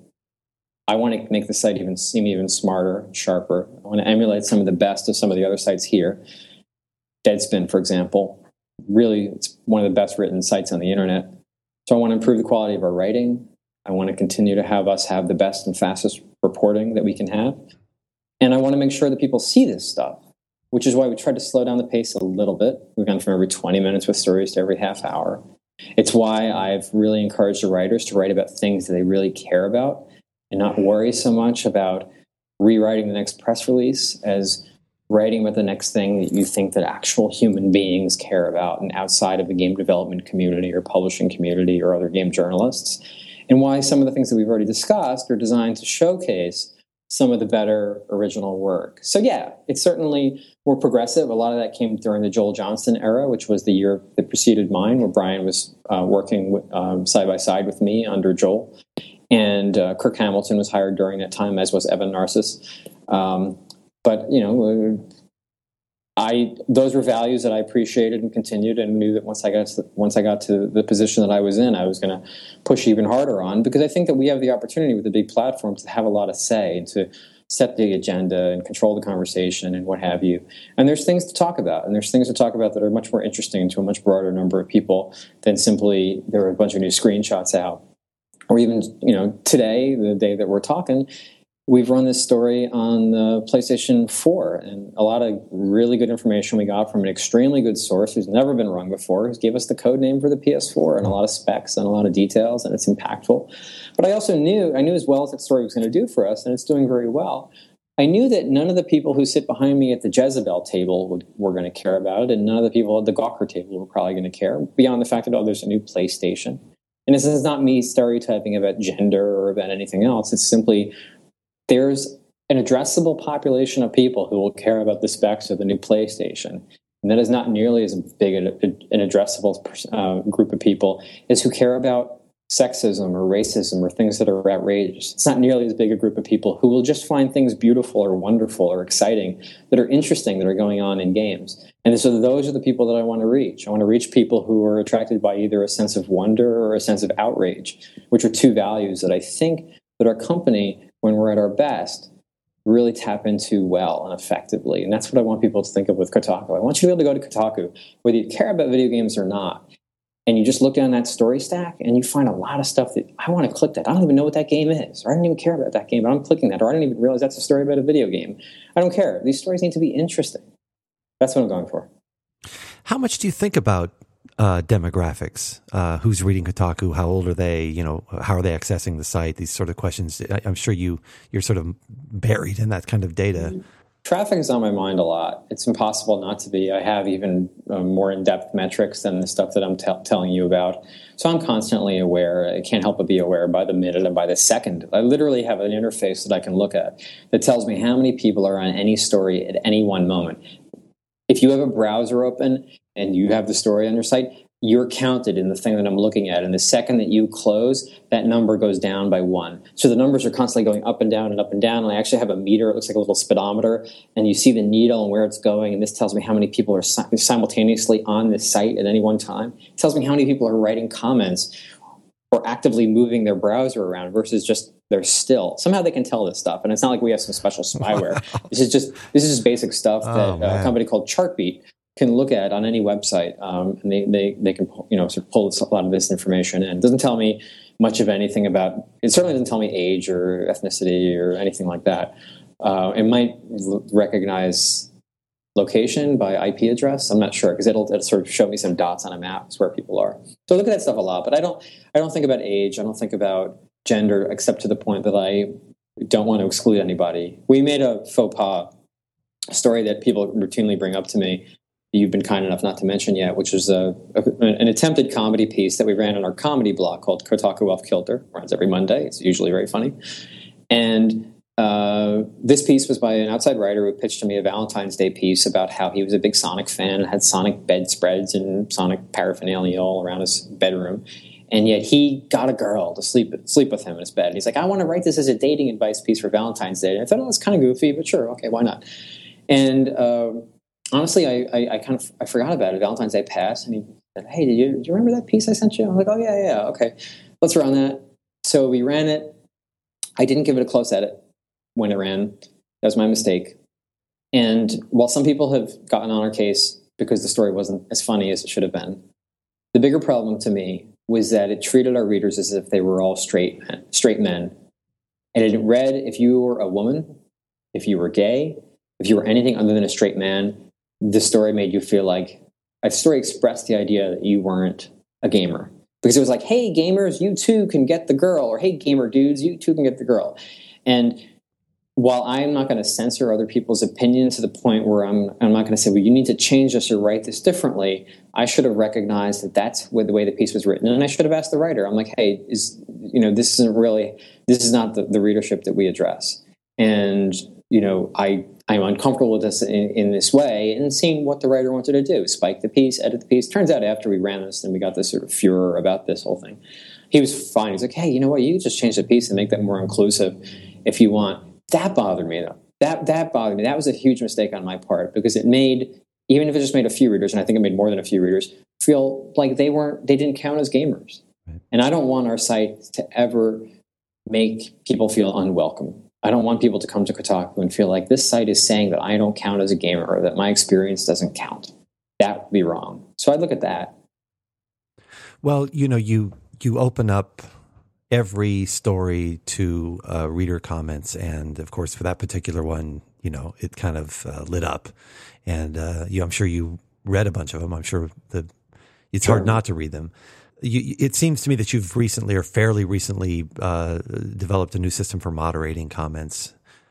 I want to make the site even seem even smarter, sharper. I want to emulate some of the best of some of the other sites here. Deadspin, for example, really, it's one of the best written sites on the internet. So I want to improve the quality of our writing. I want to continue to have us have the best and fastest reporting that we can have. And I want to make sure that people see this stuff, which is why we tried to slow down the pace a little bit. We've gone from every twenty minutes with stories to every half hour. It's why I've really encouraged the writers to write about things that they really care about and not worry so much about rewriting the next press release as writing about the next thing that you think that actual human beings care about and outside of the game development community or publishing community or other game journalists, and why some of the things that we've already discussed are designed to showcase some of the better original work. So yeah, it's certainly more progressive. A lot of that came during the Joel Johnston era, which was the year that preceded mine, where Brian was uh, working um, side by side with me under Joel. And uh, Kirk Hamilton was hired during that time, as was Evan Narcisse. Um, but, you know, I those were values that I appreciated and continued, and knew that once I got to, once I got to the position that I was in, I was going to push even harder on, because I think that we have the opportunity with the big platforms to have a lot of say and to set the agenda and control the conversation and what have you. And there's things to talk about, and there's things to talk about that are much more interesting to a much broader number of people than simply there are a bunch of new screenshots out. Or even, you know, today, the day that we're talking, we've run this story on the PlayStation four, and a lot of really good information we got from an extremely good source who's never been rung before, who gave us the code name for the P S four and a lot of specs and a lot of details, and it's impactful. But I also knew, I knew as well as that story was going to do for us, and it's doing very well. I knew that none of the people who sit behind me at the Jezebel table would, were going to care about it, and none of the people at the Gawker table were probably going to care, beyond the fact that, oh, there's a new PlayStation. And this is not me stereotyping about gender or about anything else. It's simply there's an addressable population of people who will care about the specs of the new PlayStation. And that is not nearly as big an, an addressable uh, group of people as who care about sexism or racism or things that are outrageous. It's not nearly as big a group of people who will just find things beautiful or wonderful or exciting that are interesting that are going on in games. And so those are the people that I want to reach. I want to reach people who are attracted by either a sense of wonder or a sense of outrage, which are two values that I think that our company, when we're at our best, really tap into well and effectively. And that's what I want people to think of with Kotaku. I want you to be able to go to Kotaku, whether you care about video games or not, and you just look down that story stack and you find a lot of stuff that I want to click that. I don't even know what that game is, or I don't even care about that game, but I'm clicking that, or I don't even realize that's a story about a video game. I don't care. These stories need to be interesting. That's what I'm going for. How much do you think about uh, demographics? Uh, who's reading Kotaku? How old are they? You know, how are they accessing the site? These sort of questions. I, I'm sure you, you're sort of buried in that kind of data. Mm-hmm. Traffic is on my mind a lot. It's impossible not to be. I have even um, more in-depth metrics than the stuff that I'm t- telling you about. So I'm constantly aware. I can't help but be aware by the minute and by the second. I literally have an interface that I can look at that tells me how many people are on any story at any one moment. If you have a browser open and you have the story on your site, you're counted in the thing that I'm looking at. And the second that you close, that number goes down by one. So the numbers are constantly going up and down and up and down. And I actually have a meter. It looks like a little speedometer. And you see the needle and where it's going. And this tells me how many people are si- simultaneously on this site at any one time. It tells me how many people are writing comments or actively moving their browser around versus just they're still. Somehow they can tell this stuff. And it's not like we have some special spyware. Wow. This is just this is just basic stuff oh, that uh, a company called Chartbeat can look at on any website, um, and they, they, they can, you know, sort of pull a lot of this information in. It doesn't tell me much of anything about, it certainly doesn't tell me age or ethnicity or anything like that. Uh, it might l- recognize location by I P address. I'm not sure, because it'll, it'll sort of show me some dots on a map where people are. So I look at that stuff a lot, but I don't, I don't think about age. I don't think about gender, except to the point that I don't want to exclude anybody. We made a faux pas story that people routinely bring up to me, you've been kind enough not to mention yet, which is a, a, an attempted comedy piece that we ran on our comedy blog called Kotaku Off Kilter. It runs every Monday. It's usually very funny. And uh, this piece was by an outside writer who pitched to me a Valentine's Day piece about how he was a big Sonic fan and had Sonic bedspreads and Sonic paraphernalia all around his bedroom. And yet he got a girl to sleep sleep with him in his bed. And he's like, I want to write this as a dating advice piece for Valentine's Day. And I thought, oh, it's kind of goofy, but sure, okay, why not? And uh, honestly, I, I, I kind of I forgot about it. Valentine's Day passed, and he said, "Hey, did you do you remember that piece I sent you?" I'm like, "Oh yeah, yeah, okay, let's run that." So we ran it. I didn't give it a close edit when it ran. That was my mistake. And while some people have gotten on our case because the story wasn't as funny as it should have been, the bigger problem to me was that it treated our readers as if they were all straight men, straight men, and it read, if you were a woman, if you were gay, if you were anything other than a straight man, the story made you feel like a story expressed the idea that you weren't a gamer. Because it was like, hey, gamers, you too can get the girl. Or hey, gamer dudes, you too can get the girl. And while I'm not going to censor other people's opinion to the point where I'm, I'm not going to say, well, you need to change this or write this differently, I should have recognized that that's the way the piece was written. And I should have asked the writer, I'm like, hey, is, you know, this isn't really, this is not the, the readership that we address. And, you know, I, I'm uncomfortable with this in, in this way, and seeing what the writer wanted to do, spike the piece, edit the piece. Turns out after we ran this and we got this sort of furor about this whole thing, he was fine. He's like, hey, you know what? You can just change the piece and make that more inclusive if you want. That bothered me, though. That that bothered me. That was a huge mistake on my part, because it made, even if it just made a few readers, and I think it made more than a few readers, feel like they weren't, they didn't count as gamers. Right. And I don't want our site to ever make people feel unwelcome. I don't want people to come to Kotaku and feel like this site is saying that I don't count as a gamer, or that my experience doesn't count. That would be wrong. So I look at that. Well, you know, you you open up every story to uh, reader comments, and of course, for that particular one, you know, it kind of uh, lit up. And uh, you, I'm sure you read a bunch of them. I'm sure the it's sure. hard not to read them. You, it seems to me that you've recently, or fairly recently, uh, developed a new system for moderating comments.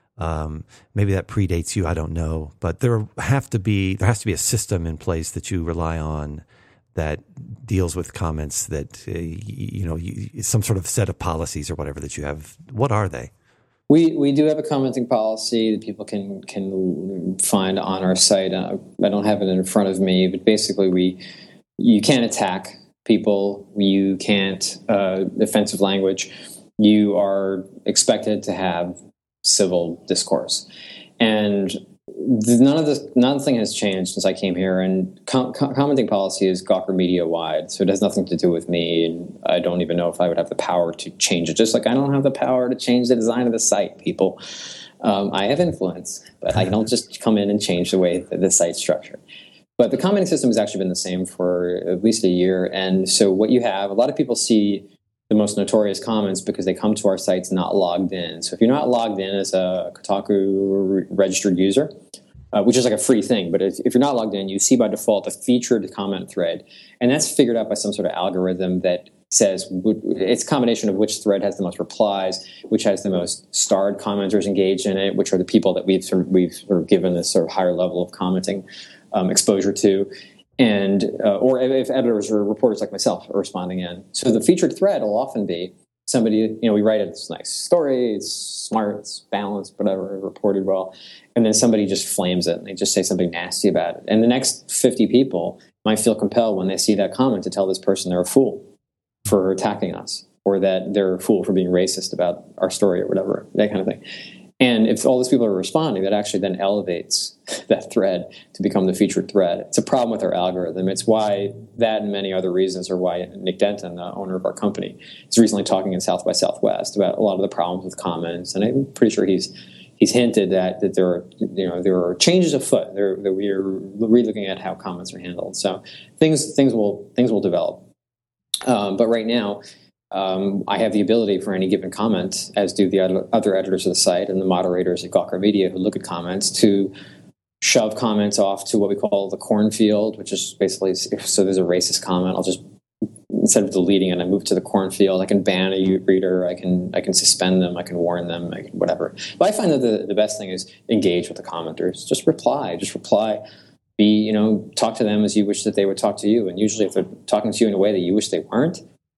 Um, maybe that predates you. I don't know, but there have to be there has to be a system in place that you rely on that deals with comments that uh, you know you, some sort of set of policies or whatever that you have. What are they? We we do have a commenting policy that people can can find on our site. Uh, I don't have it in front of me, but basically, we you can't attack people. You can't uh, offensive language. You are expected to have civil discourse, and none of this nothing has changed since I came here. And com- commenting policy is Gawker Media wide, so it has nothing to do with me. And I don't even know if I would have the power to change it. Just like I don't have the power to change the design of the site. People, um, I have influence, but I don't just come in and change the way that the site's structured. But the commenting system has actually been the same for at least a year. And so what you have, a lot of people see the most notorious comments because they come to our sites not logged in. So if you're not logged in as a Kotaku registered user, uh, which is like a free thing, but if, if you're not logged in, you see by default a featured comment thread. And that's figured out by some sort of algorithm that says it's a combination of which thread has the most replies, which has the most starred commenters engaged in it, which are the people that we've sort of, we've sort of given this sort of higher level of commenting Um, exposure to, and uh, or if editors or reporters like myself are responding in. So the featured thread will often be somebody, you know, we write this nice story, it's smart, it's balanced, whatever, reported well, and then somebody just flames it and they just say something nasty about it. And the next fifty people might feel compelled when they see that comment to tell this person they're a fool for attacking us, or that they're a fool for being racist about our story or whatever, that kind of thing. And if all these people are responding, that actually then elevates that thread to become the featured thread. It's a problem with our algorithm. It's why that and many other reasons are why Nick Denton, the owner of our company, is recently talking in South by Southwest about a lot of the problems with comments. And I'm pretty sure he's he's hinted that that there are you know there are changes afoot. There, that we are relooking at how comments are handled. So things things will things will develop. Um, but right now, Um, I have the ability for any given comment, as do the other editors of the site and the moderators at Gawker Media who look at comments, to shove comments off to what we call the cornfield, which is basically, if so there's a racist comment, I'll just, instead of deleting it, I move to the cornfield. I can ban a reader, I can I can suspend them, I can warn them, I can whatever. But I find that the, the best thing is engage with the commenters. Just reply, just reply. Be, you know, talk to them as you wish that they would talk to you. And usually if they're talking to you in a way that you wish they weren't,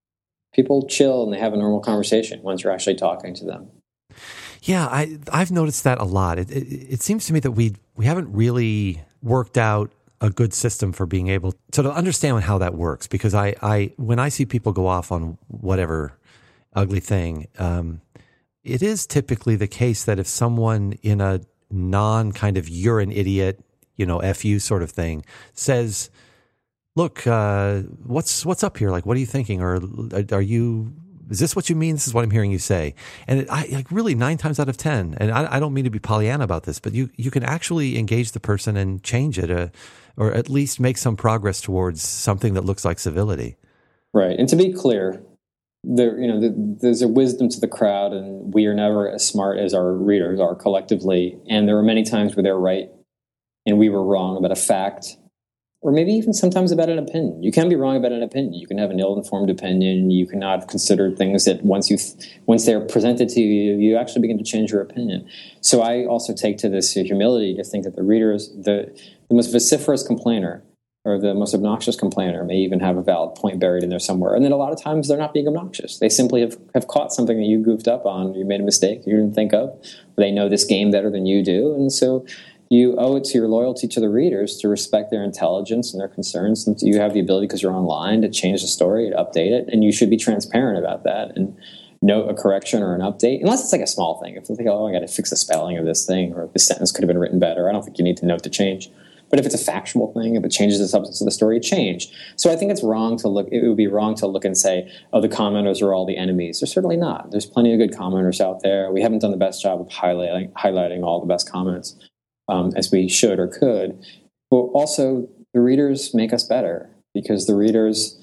people chill and they have a normal conversation once you're actually talking to them. Yeah, I, I've noticed that a lot. It, it, it seems to me that we we haven't really worked out a good system for being able to, to understand how that works. Because I, I when I see people go off on whatever ugly thing, um, it is typically the case that if someone in a non kind of you're an idiot, you know, F you sort of thing says, look, uh, what's what's up here? Like, what are you thinking? Or are you, is this what you mean? This is what I'm hearing you say. And it, I like really nine times out of ten, and I, I don't mean to be Pollyanna about this, but you, you can actually engage the person and change it, uh, or at least make some progress towards something that looks like civility. Right. And to be clear, there, you know, the, there's a wisdom to the crowd, and we are never as smart as our readers are collectively. And there are many times where they're right and we were wrong about a fact or maybe even sometimes about an opinion. You can be wrong about an opinion. You can have an ill-informed opinion. You cannot have considered things that once you, once they're presented to you, you actually begin to change your opinion. So I also take to this humility to think that the readers, the, the most vociferous complainer or the most obnoxious complainer may even have a valid point buried in there somewhere. And then a lot of times they're not being obnoxious. They simply have, have caught something that you goofed up on, you made a mistake you didn't think of. They know this game better than you do. And so you owe it to your loyalty to the readers to respect their intelligence and their concerns. And you have the ability, because you're online, to change the story, to update it. And you should be transparent about that and note a correction or an update, unless it's like a small thing. If you think, oh, I got to fix the spelling of this thing, or this sentence could have been written better, I don't think you need to note the change. But if it's a factual thing, if it changes the substance of the story, change. So I think it's wrong to look, it would be wrong to look and say, oh, the commenters are all the enemies. They're certainly not. There's plenty of good commenters out there. We haven't done the best job of highlighting, highlighting all the best comments. Um, as we should or could. But also, the readers make us better, because the readers,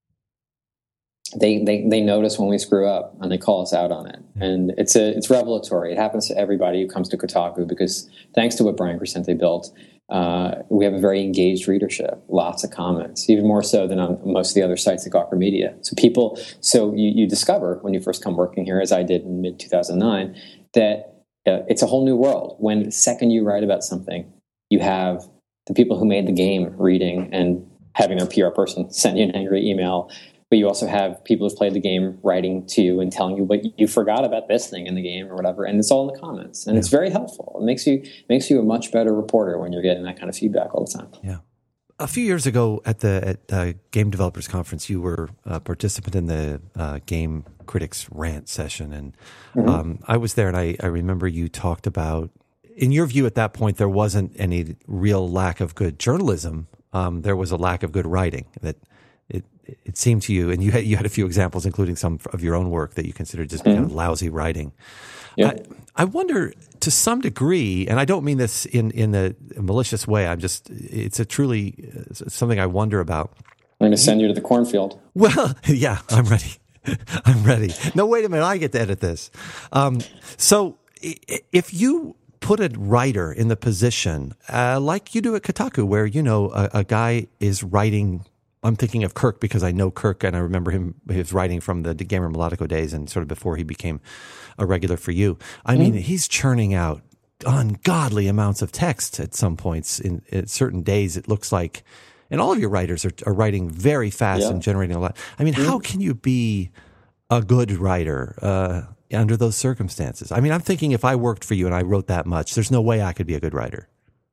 they, they they notice when we screw up and they call us out on it. And it's a it's revelatory. It happens to everybody who comes to Kotaku, because thanks to what Brian Crecente built, uh, we have a very engaged readership, lots of comments, even more so than on most of the other sites at Gawker Media. So people, so you, you discover when you first come working here, as I did in mid two thousand nine, that Uh, it's a whole new world. When the second you write about something, you have the people who made the game reading and having their P R person send you an angry email, but you also have people who've played the game writing to you and telling you what you forgot about this thing in the game or whatever, and it's all in the comments. And yeah. It's very helpful. It makes you makes you a much better reporter when you're getting that kind of feedback all the time. Yeah. A few years ago at the at, uh, Game Developers Conference, you were a participant in the uh, Game Critics Rant session, and mm-hmm. um, I was there, and I, I remember you talked about, in your view at that point, there wasn't any real lack of good journalism. Um, there was a lack of good writing. That it it seemed to you, and you had you had a few examples, including some of your own work that you considered just mm-hmm. kind of lousy writing. Yeah. I, I wonder, to some degree, and I don't mean this in, in a malicious way, I'm just, it's a truly, it's something I wonder about. I'm going to send you to the cornfield. Well, yeah, I'm ready. I'm ready. No, wait a minute, I get to edit this. Um, so if you put a writer in the position, uh, like you do at Kotaku, where, you know, a, a guy is writing, I'm thinking of Kirk because I know Kirk and I remember him, his writing from the Gamer Melodico days and sort of before he became a regular for you. I mean, mm-hmm. he's churning out ungodly amounts of text at some points in at certain days. It looks like, and all of your writers are, are writing very fast yeah. and generating a lot. I mean, mm-hmm. how can you be a good writer uh, under those circumstances? I mean, I'm thinking if I worked for you and I wrote that much, there's no way I could be a good writer.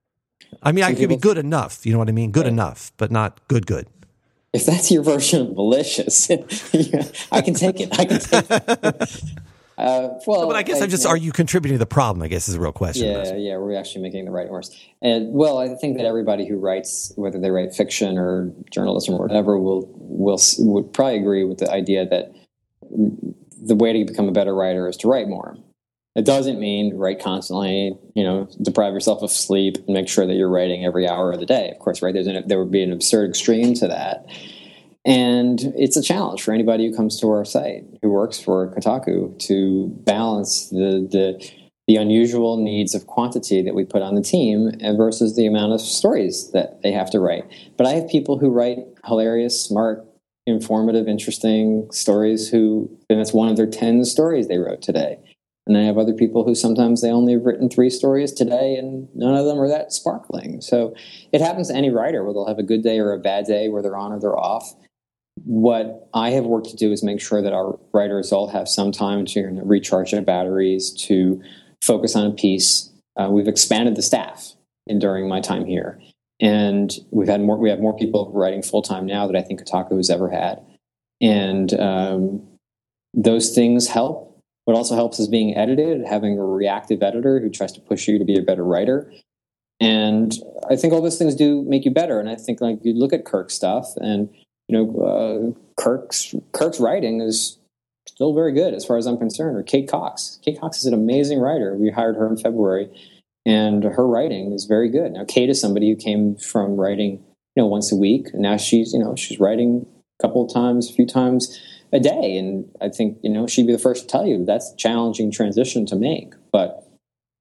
I mean, so I could be good enough. You know what I mean? Good right. enough, but not good, good. If that's your version of malicious, I can take it. I can take it. Uh, well, but I guess I, I'm just, you know, are you contributing to the problem, I guess is a real question. Yeah, yeah, we're actually making the writing worse. And, well, I think that everybody who writes, whether they write fiction or journalism or whatever, will, will, would probably agree with the idea that the way to become a better writer is to write more. It doesn't mean write constantly, you know, deprive yourself of sleep and make sure that you're writing every hour of the day. Of course, right, there's an, there would be an absurd extreme to that. And it's a challenge for anybody who comes to our site, who works for Kotaku, to balance the, the the unusual needs of quantity that we put on the team versus the amount of stories that they have to write. But I have people who write hilarious, smart, informative, interesting stories who, and that's one of their ten stories they wrote today. And I have other people who sometimes they only have written three stories today and none of them are that sparkling. So it happens to any writer where they'll have a good day or a bad day, where they're on or they're off. What I have worked to do is make sure that our writers all have some time to, you know, recharge their batteries, to focus on a piece. Uh, we've expanded the staff in, during my time here. And we've had more, we have more people writing full-time now than I think Kotaku has ever had. And um, those things help. What also helps is being edited, having a reactive editor who tries to push you to be a better writer. And I think all those things do make you better. And I think, like, you look at Kirk's stuff, and you know, uh, Kirk's Kirk's writing is still very good as far as I'm concerned. Or Kate Cox. Kate Cox is an amazing writer. We hired her in February, and her writing is very good. Now, Kate is somebody who came from writing, you know, once a week, and now she's, you know, she's writing a couple of times, a few times a day. And I think, you know, she'd be the first to tell you that's a challenging transition to make. But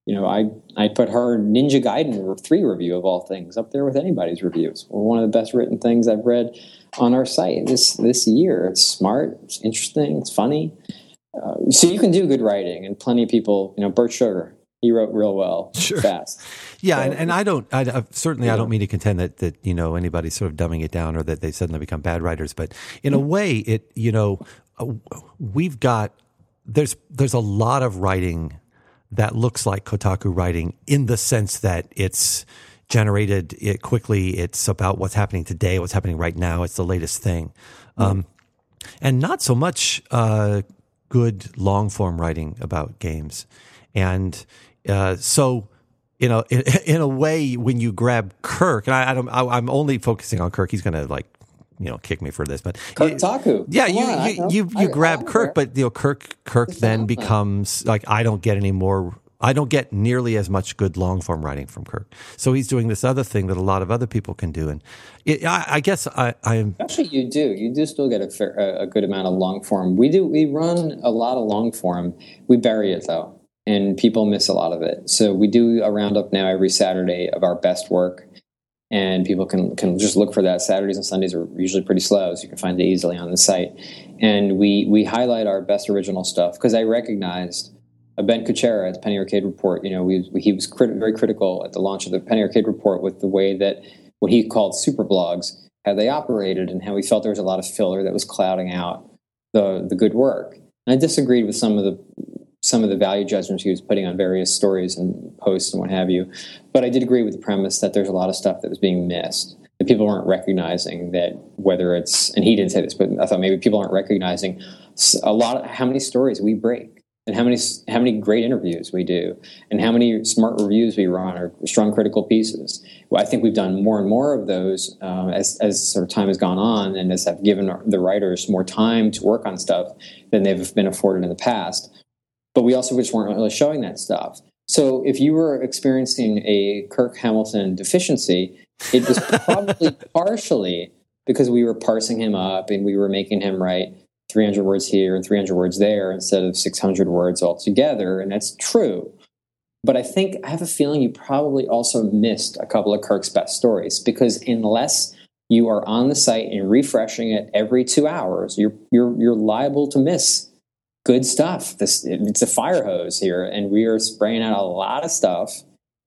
You know, I I put her Ninja Gaiden three review of all things up there with anybody's reviews. One of the best written things I've read on our site this this year. It's smart, it's interesting, it's funny. Uh, so you can do good writing, and plenty of people. You know, Bert Sugar, he wrote real well, sure. fast. Yeah, so, and, and I don't, I, I, certainly yeah. I don't mean to contend that, that, you know, anybody's sort of dumbing it down or that they suddenly become bad writers. But in a way, it, you know, uh, we've got, there's, there's a lot of writing that looks like Kotaku writing in the sense that it's generated it quickly. It's about what's happening today, what's happening right now. It's the latest thing. Mm-hmm. Um, and not so much uh, good long form writing about games. And uh, so, you know, in, in a way, when you grab Kirk, and I, I don't, I, I'm only focusing on Kirk. He's going to like, you know, kick me for this, but Kotaku. Yeah, you on, you, you, you, you grab Kirk, but you know, Kirk Kirk it's then becomes like I don't get any more. I don't get nearly as much good long form writing from Kirk. So he's doing this other thing that a lot of other people can do, and it, I, I guess I, I am. Actually, you do. You do still get a, fair, a good amount of long form. We do. We run a lot of long form. We bury it though, and people miss a lot of it. So we do a roundup now every Saturday of our best work. And people can, can just look for that. Saturdays and Sundays are usually pretty slow, so you can find it easily on the site. And we we highlight our best original stuff because I recognized uh, Ben Kuchera at the Penny Arcade Report. You know, we, we, he was crit- very critical at the launch of the Penny Arcade Report with the way that what he called super blogs, how they operated, and how he felt there was a lot of filler that was clouding out the the good work. And I disagreed with some of the some of the value judgments he was putting on various stories and posts and what have you. But I did agree with the premise that there's a lot of stuff that was being missed, that people weren't recognizing that whether it's, and he didn't say this, but I thought maybe people aren't recognizing a lot of how many stories we break and how many, how many great interviews we do and how many smart reviews we run or strong critical pieces. Well, I think we've done more and more of those um, as, as sort of time has gone on and as I've given the writers more time to work on stuff than they've been afforded in the past. But we also just weren't really showing that stuff. So if you were experiencing a Kirk Hamilton deficiency, it was probably partially because we were parsing him up and we were making him write three hundred words here and three hundred words there instead of six hundred words altogether. And that's true. But I think I have a feeling you probably also missed a couple of Kirk's best stories because unless you are on the site and refreshing it every two hours, you're you're you're liable to miss good stuff. This it's a fire hose here, and we are spraying out a lot of stuff.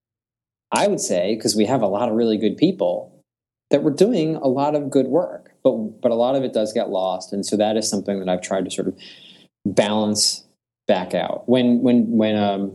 I would say because we have a lot of really good people that we're doing a lot of good work, but but a lot of it does get lost, and so that is something that I've tried to sort of balance back out. When when when um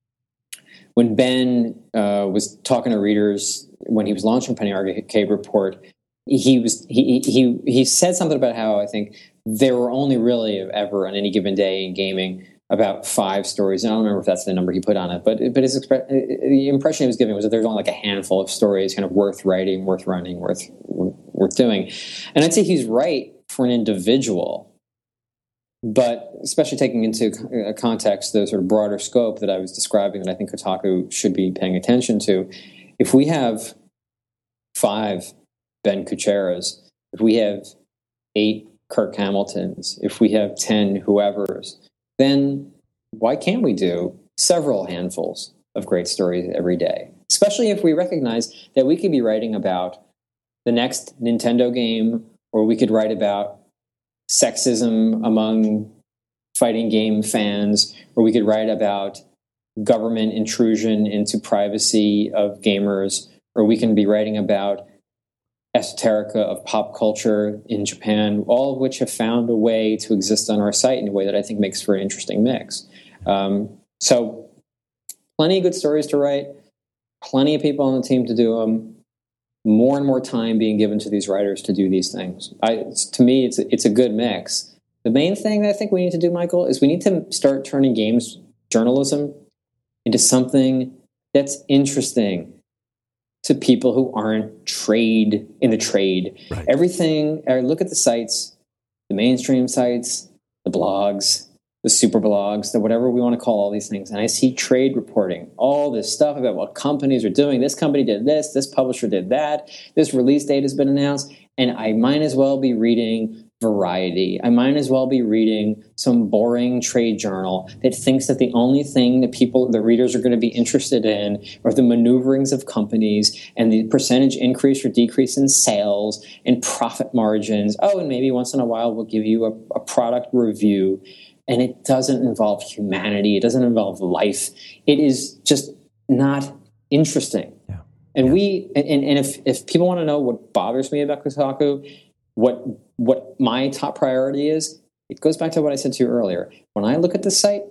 when Ben uh, was talking to readers when he was launching Penny Arcade Report, he was he he he said something about how I think there were only really ever on any given day in gaming about five stories. And I don't remember if that's the number he put on it, but but his expre- the impression he was giving was that there's only like a handful of stories kind of worth writing, worth running, worth worth doing. And I'd say he's right for an individual, but especially taking into context the sort of broader scope that I was describing that I think Kotaku should be paying attention to. If we have five Ben Kucheras, if we have eight Kirk Hamiltons, if we have ten whoever's, then why can't we do several handfuls of great stories every day? Especially if we recognize that we could be writing about the next Nintendo game, or we could write about sexism among fighting game fans, or we could write about government intrusion into privacy of gamers, or we can be writing about esoterica of pop culture in Japan, all of which have found a way to exist on our site in a way that I think makes for an interesting mix. Um, so plenty of good stories to write, plenty of people on the team to do them, more and more time being given to these writers to do these things. I, to me, it's a, it's a good mix. The main thing that I think we need to do, Michael, is we need to start turning games journalism into something that's interesting to people who aren't trade in the trade. Right. Everything, I look at the sites, the mainstream sites, the blogs, the super blogs, the whatever we want to call all these things, and I see trade reporting, all this stuff about what companies are doing. This company did this, this publisher did that, this release date has been announced, and I might as well be reading variety. I might as well be reading some boring trade journal that thinks that the only thing that people, the readers, are going to be interested in are the maneuverings of companies and the percentage increase or decrease in sales and profit margins. Oh, and maybe once in a while we'll give you a, a product review. And it doesn't involve humanity. It doesn't involve life. It is just not interesting. Yeah. And yeah. we, and, and if, if people want to know what bothers me about Kotaku, what what my top priority is, it goes back to what I said to you earlier. When I look at the site,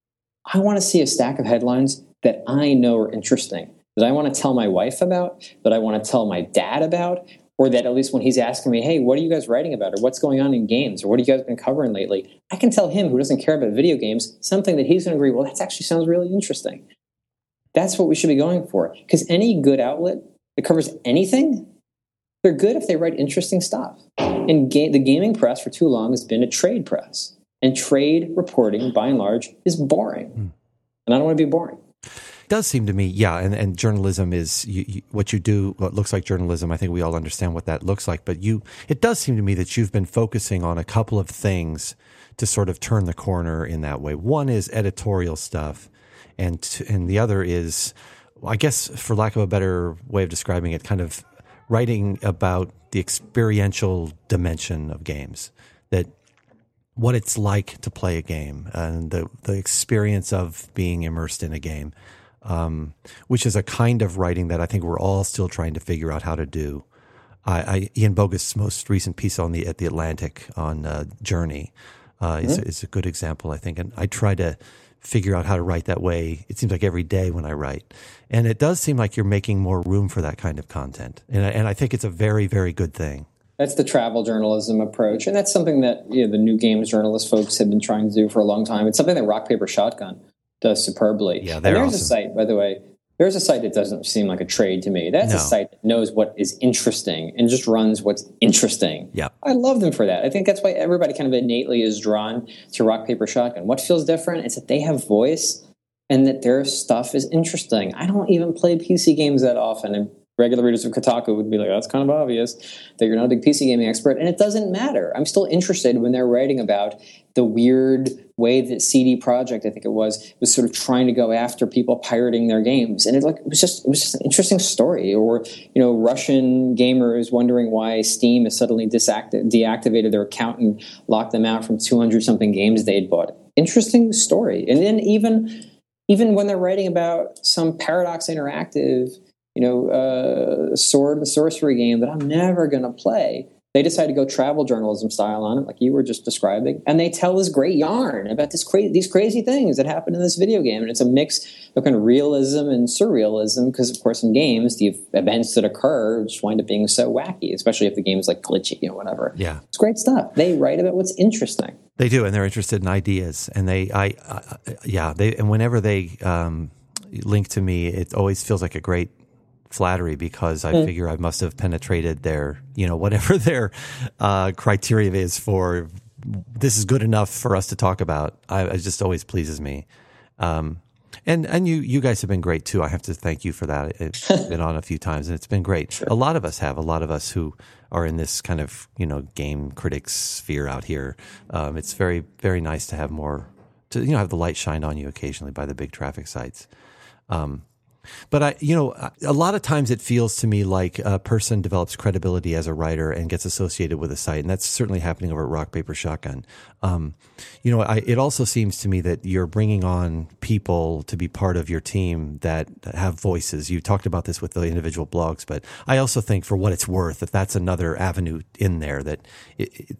I want to see a stack of headlines that I know are interesting, that I want to tell my wife about, that I want to tell my dad about, or that at least when he's asking me, hey, what are you guys writing about, or what's going on in games, or what have you guys been covering lately, I can tell him, who doesn't care about video games, something that he's going to agree, well, that actually sounds really interesting. That's what we should be going for. Because any good outlet that covers anything, they're good if they write interesting stuff. And ga- the gaming press for too long has been a trade press. And trade reporting, by and large, is boring. Mm. And I don't want to be boring. It does seem to me, yeah, and, and journalism is you, you, what you do, what looks like journalism. I think we all understand what that looks like. But you, it does seem to me that you've been focusing on a couple of things to sort of turn the corner in that way. One is editorial stuff, and t- and the other is, I guess, for lack of a better way of describing it, kind of writing about the experiential dimension of games, that what it's like to play a game and the, the experience of being immersed in a game, um, which is a kind of writing that I think we're all still trying to figure out how to do. I, I, Ian Bogus's most recent piece on the at the Atlantic on uh, Journey uh, mm-hmm. is, is a good example, I think, and I try to figure out how to write that way. It seems like every day when I write. And it does seem like you're making more room for that kind of content. And I, and I think it's a very, very good thing. That's the travel journalism approach. And that's something that, you know, the new games journalist folks have been trying to do for a long time. It's something that Rock Paper Shotgun does superbly. Yeah, and there's awesome. a site, by the way, there's a site that doesn't seem like a trade to me. That's no. a site that knows what is interesting and just runs what's interesting. Yeah. I love them for that. I think that's why everybody kind of innately is drawn to Rock Paper Shotgun. What feels different is that they have voice and that their stuff is interesting. I don't even play P C games that often, and regular readers of Kotaku would be like, that's kind of obvious that you're not a big P C gaming expert, and it doesn't matter. I'm still interested when they're writing about the weird way that C D Projekt, I think it was, was sort of trying to go after people pirating their games, and it like it was just it was just an interesting story. Or, you know, Russian gamers wondering why Steam has suddenly disacti- deactivated their account and locked them out from two hundred something games they'd bought. Interesting story. And then even even when they're writing about some Paradox Interactive, you know, uh, sword and sorcery game that I'm never going to play, they decide to go travel journalism style on it, like you were just describing, and they tell this great yarn about this cra- these crazy things that happen in this video game. And it's a mix of kind of realism and surrealism, because, of course, in games, the events that occur just wind up being so wacky, especially if the game is like glitchy or whatever. Yeah. It's great stuff. They write about what's interesting. They do, and they're interested in ideas. And they, I, I yeah, they, and whenever they um, link to me, it always feels like a great flattery, because I mm. figure I must have penetrated their, you know, whatever their uh, criteria is for this is good enough for us to talk about. I, it just always pleases me. Um, and and you you guys have been great too. I have to thank you for that. It's been on a few times, and it's been great. Sure. A lot of us have. A lot of us who are in this kind of, you know, game critics sphere out here. Um, it's very, very nice to have more, to, you know, have the light shined on you occasionally by the big traffic sites. Um, But I, you know, a lot of times it feels to me like a person develops credibility as a writer and gets associated with a site, and that's certainly happening over at Rock Paper Shotgun. Um, you know, I, it also seems to me that you're bringing on people to be part of your team that have voices. You talked about this with the individual blogs, but I also think, for what it's worth, that that's another avenue in there, that it, it,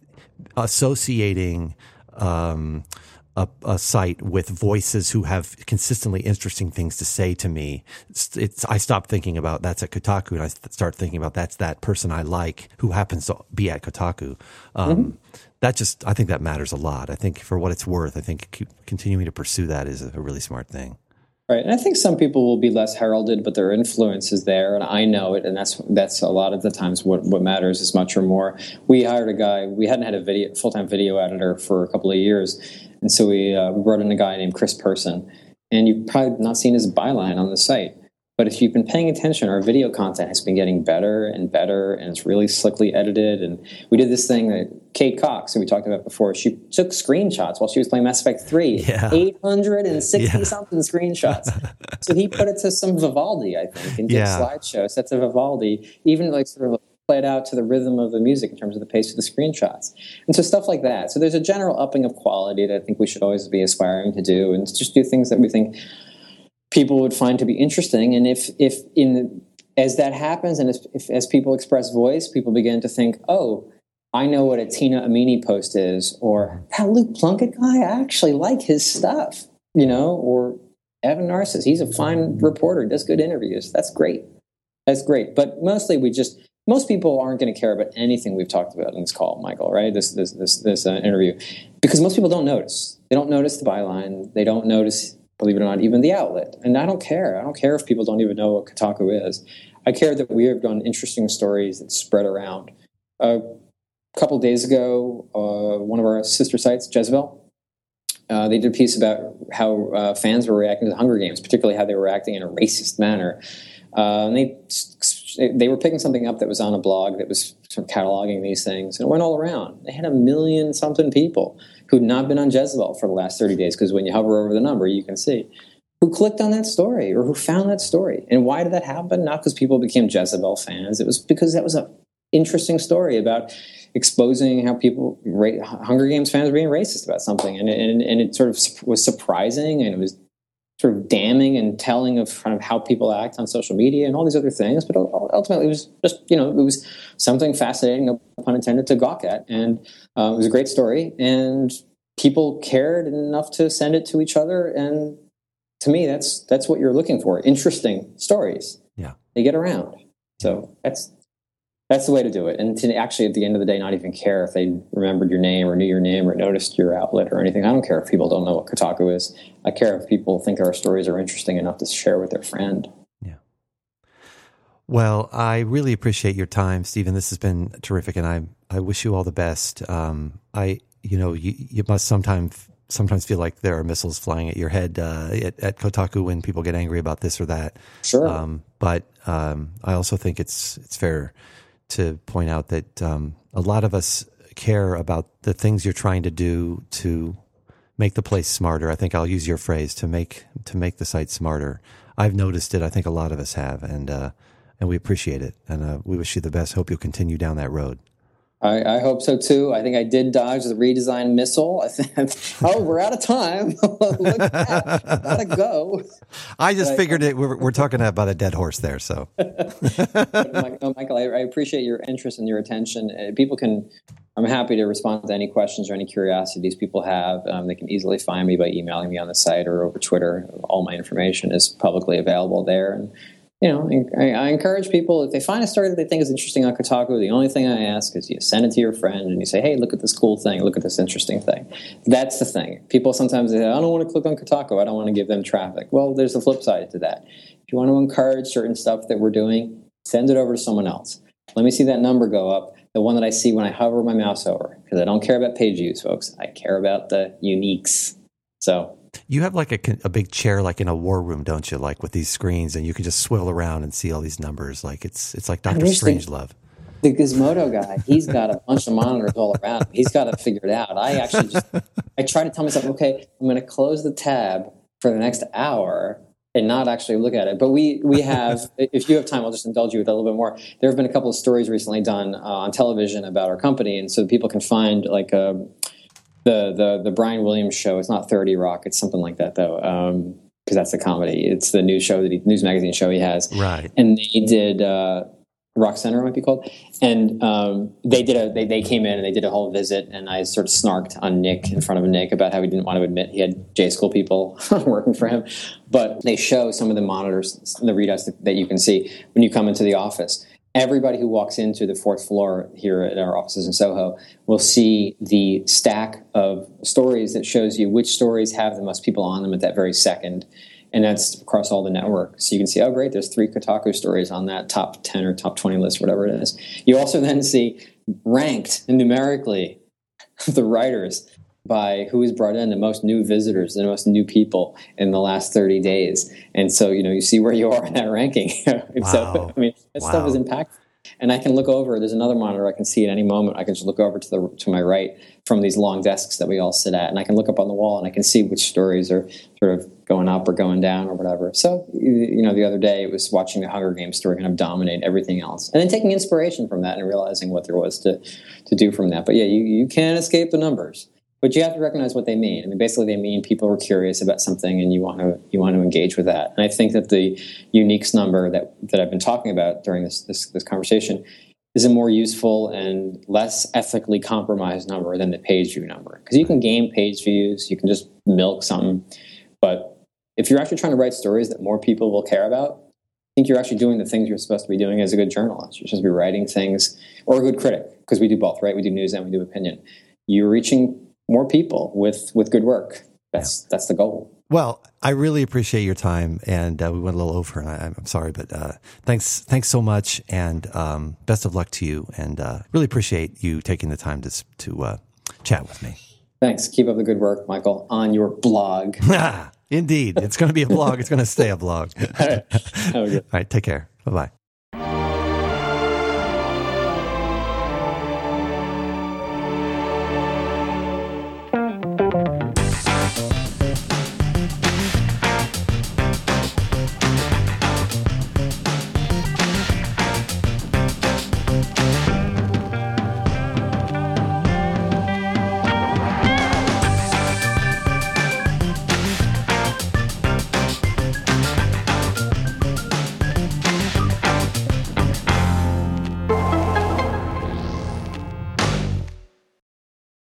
associating Um, A, a site with voices who have consistently interesting things to say to me. It's, it's I stop thinking about that's at Kotaku, and I start thinking about that's that person I like who happens to be at Kotaku. Um, mm-hmm. That just, I think that matters a lot. I think, for what it's worth, I think keep continuing to pursue that is a really smart thing. Right, and I think some people will be less heralded, but their influence is there, and I know it, and that's that's a lot of the times what, what matters as much or more. We hired a guy. We hadn't had a video full-time video editor for a couple of years, and so we, uh, we brought in a guy named Chris Person, and you've probably not seen his byline on the site. But if you've been paying attention, our video content has been getting better and better, and it's really slickly edited. And we did this thing that Kate Cox, who we talked about before, she took screenshots while she was playing Mass Effect three, yeah. eight hundred sixty yeah. something screenshots. So he put it to some Vivaldi, I think, and did yeah. slideshow sets of Vivaldi, even like sort of played out to the rhythm of the music in terms of the pace of the screenshots. And so stuff like that. So there's a general upping of quality that I think we should always be aspiring to do, and just do things that we think people would find to be interesting. And if if in as that happens, and if, if as people express voice, people begin to think, oh, I know what a Tina Amini post is, or that Luke Plunkett guy, I actually like his stuff, you know, or Evan Narcisse, he's a fine reporter, does good interviews. That's great. That's great. But mostly we just, most people aren't going to care about anything we've talked about in this call, Michael, right? This this this this uh, interview, because most people don't notice. They don't notice the byline. They don't notice, believe it or not, even the outlet. And I don't care. I don't care if people don't even know what Kotaku is. I care that we have done interesting stories that spread around. Uh, a couple of days ago, uh, one of our sister sites, Jezebel, uh, they did a piece about how uh, fans were reacting to the Hunger Games, particularly how they were acting in a racist manner. Uh, and they they were picking something up that was on a blog that was sort of cataloging these things, and it went all around. They had a million something people who'd not been on Jezebel for the last thirty days, because when you hover over the number, you can see who clicked on that story or who found that story. And why did that happen? Not because people became Jezebel fans. It was because that was an interesting story about exposing how people, ra- Hunger Games fans were being racist about something. And, and, and it sort of was surprising, and it was sort of damning and telling of kind of how people act on social media and all these other things. But ultimately, it was just, you know, it was something fascinating, no pun intended, to gawk at. And uh, it was a great story. And people cared enough to send it to each other. And to me, that's that's what you're looking for. Interesting stories. Yeah. They get around. So that's that's the way to do it. And to actually, at the end of the day, not even care if they remembered your name or knew your name or noticed your outlet or anything. I don't care if people don't know what Kotaku is. I care if people think our stories are interesting enough to share with their friend. Yeah. Well, I really appreciate your time, Stephen. This has been terrific, and I I wish you all the best. Um, I you know you, you must sometimes sometimes feel like there are missiles flying at your head uh, at, at Kotaku when people get angry about this or that. Sure. Um, but um, I also think it's it's fair to point out that um, a lot of us care about the things you're trying to do to make the place smarter. I think I'll use your phrase, to make to make the site smarter. I've noticed it. I think a lot of us have, and uh, and we appreciate it. And uh, we wish you the best. Hope you'll continue down that road. I, I hope so too. I think I did dodge the redesigned missile. I think, oh, we're out of time. Look at that. Gotta go. I just but, figured it. We're, we're talking about a dead horse there. So, Michael, I, I appreciate your interest and your attention. Uh, people can. I'm happy to respond to any questions or any curiosities people have. Um, they can easily find me by emailing me on the site or over Twitter. All my information is publicly available there. And you know, I, I encourage people, if they find a story that they think is interesting on Kotaku, the only thing I ask is you send it to your friend and you say, hey, look at this cool thing, look at this interesting thing. That's the thing. People sometimes say, I don't want to click on Kotaku, I don't want to give them traffic. Well, there's the flip side to that. If you want to encourage certain stuff that we're doing, send it over to someone else. Let me see that number go up, the one that I see when I hover my mouse over, because I don't care about page views, folks. I care about the uniques. So... You have like a, a big chair, like in a war room, don't you? Like with these screens, and you can just swivel around and see all these numbers. Like it's it's like Doctor Strangelove. The Gizmodo guy, he's got a bunch of monitors all around him. He's got it figured out. I actually just, I try to tell myself, okay, I'm going to close the tab for the next hour and not actually look at it. But we we have, if you have time, I'll just indulge you with a little bit more. There have been a couple of stories recently done uh, on television about our company, and so people can find like a. The, the the Brian Williams show. It's not thirty Rock. It's something like that, though, because um, that's the comedy. It's the news show, that he, news magazine show he has. Right. And they did uh, Rock Center, might be called. And um, they did a they, they came in and they did a whole visit. And I sort of snarked on Nick in front of Nick about how he didn't want to admit he had J School people working for him. But they show some of the monitors, the readouts that, that you can see when you come into the office. Everybody who walks into the fourth floor here at our offices in Soho will see the stack of stories that shows you which stories have the most people on them at that very second. And that's across all the network. So you can see, oh, great, there's three Kotaku stories on that top ten or top twenty list, whatever it is. You also then see ranked numerically the writers by who was brought in, the most new visitors, the most new people in the last thirty days. And so, you know, you see where you are in that ranking. Wow. So, I mean, that wow. stuff is impactful. And I can look over, there's another monitor I can see at any moment. I can just look over to the to my right from these long desks that we all sit at. And I can look up on the wall and I can see which stories are sort of going up or going down or whatever. So, you know, the other day it was watching the Hunger Games story kind of dominate everything else. And then taking inspiration from that and realizing what there was to, to do from that. But yeah, you, you can't escape the numbers. But you have to recognize what they mean. I mean, basically, they mean people are curious about something, and you want to you want to engage with that. And I think that the uniques number that, that I've been talking about during this, this this conversation is a more useful and less ethically compromised number than the page view number. Because you can game page views, you can just milk something, but if you're actually trying to write stories that more people will care about, I think you're actually doing the things you're supposed to be doing as a good journalist. You're supposed to be writing things, or a good critic, because we do both, right? We do news and we do opinion. You're reaching more people with with good work. That's yeah. that's the goal. Well, I really appreciate your time, and uh, we went a little over, and I, I'm sorry, but uh, thanks thanks so much, and um, best of luck to you, and uh, really appreciate you taking the time to to uh, chat with me. Thanks. Keep up the good work, Michael, on your blog. Indeed. It's going to be a blog. It's going to stay a blog. All right. All right. Take care. Bye-bye.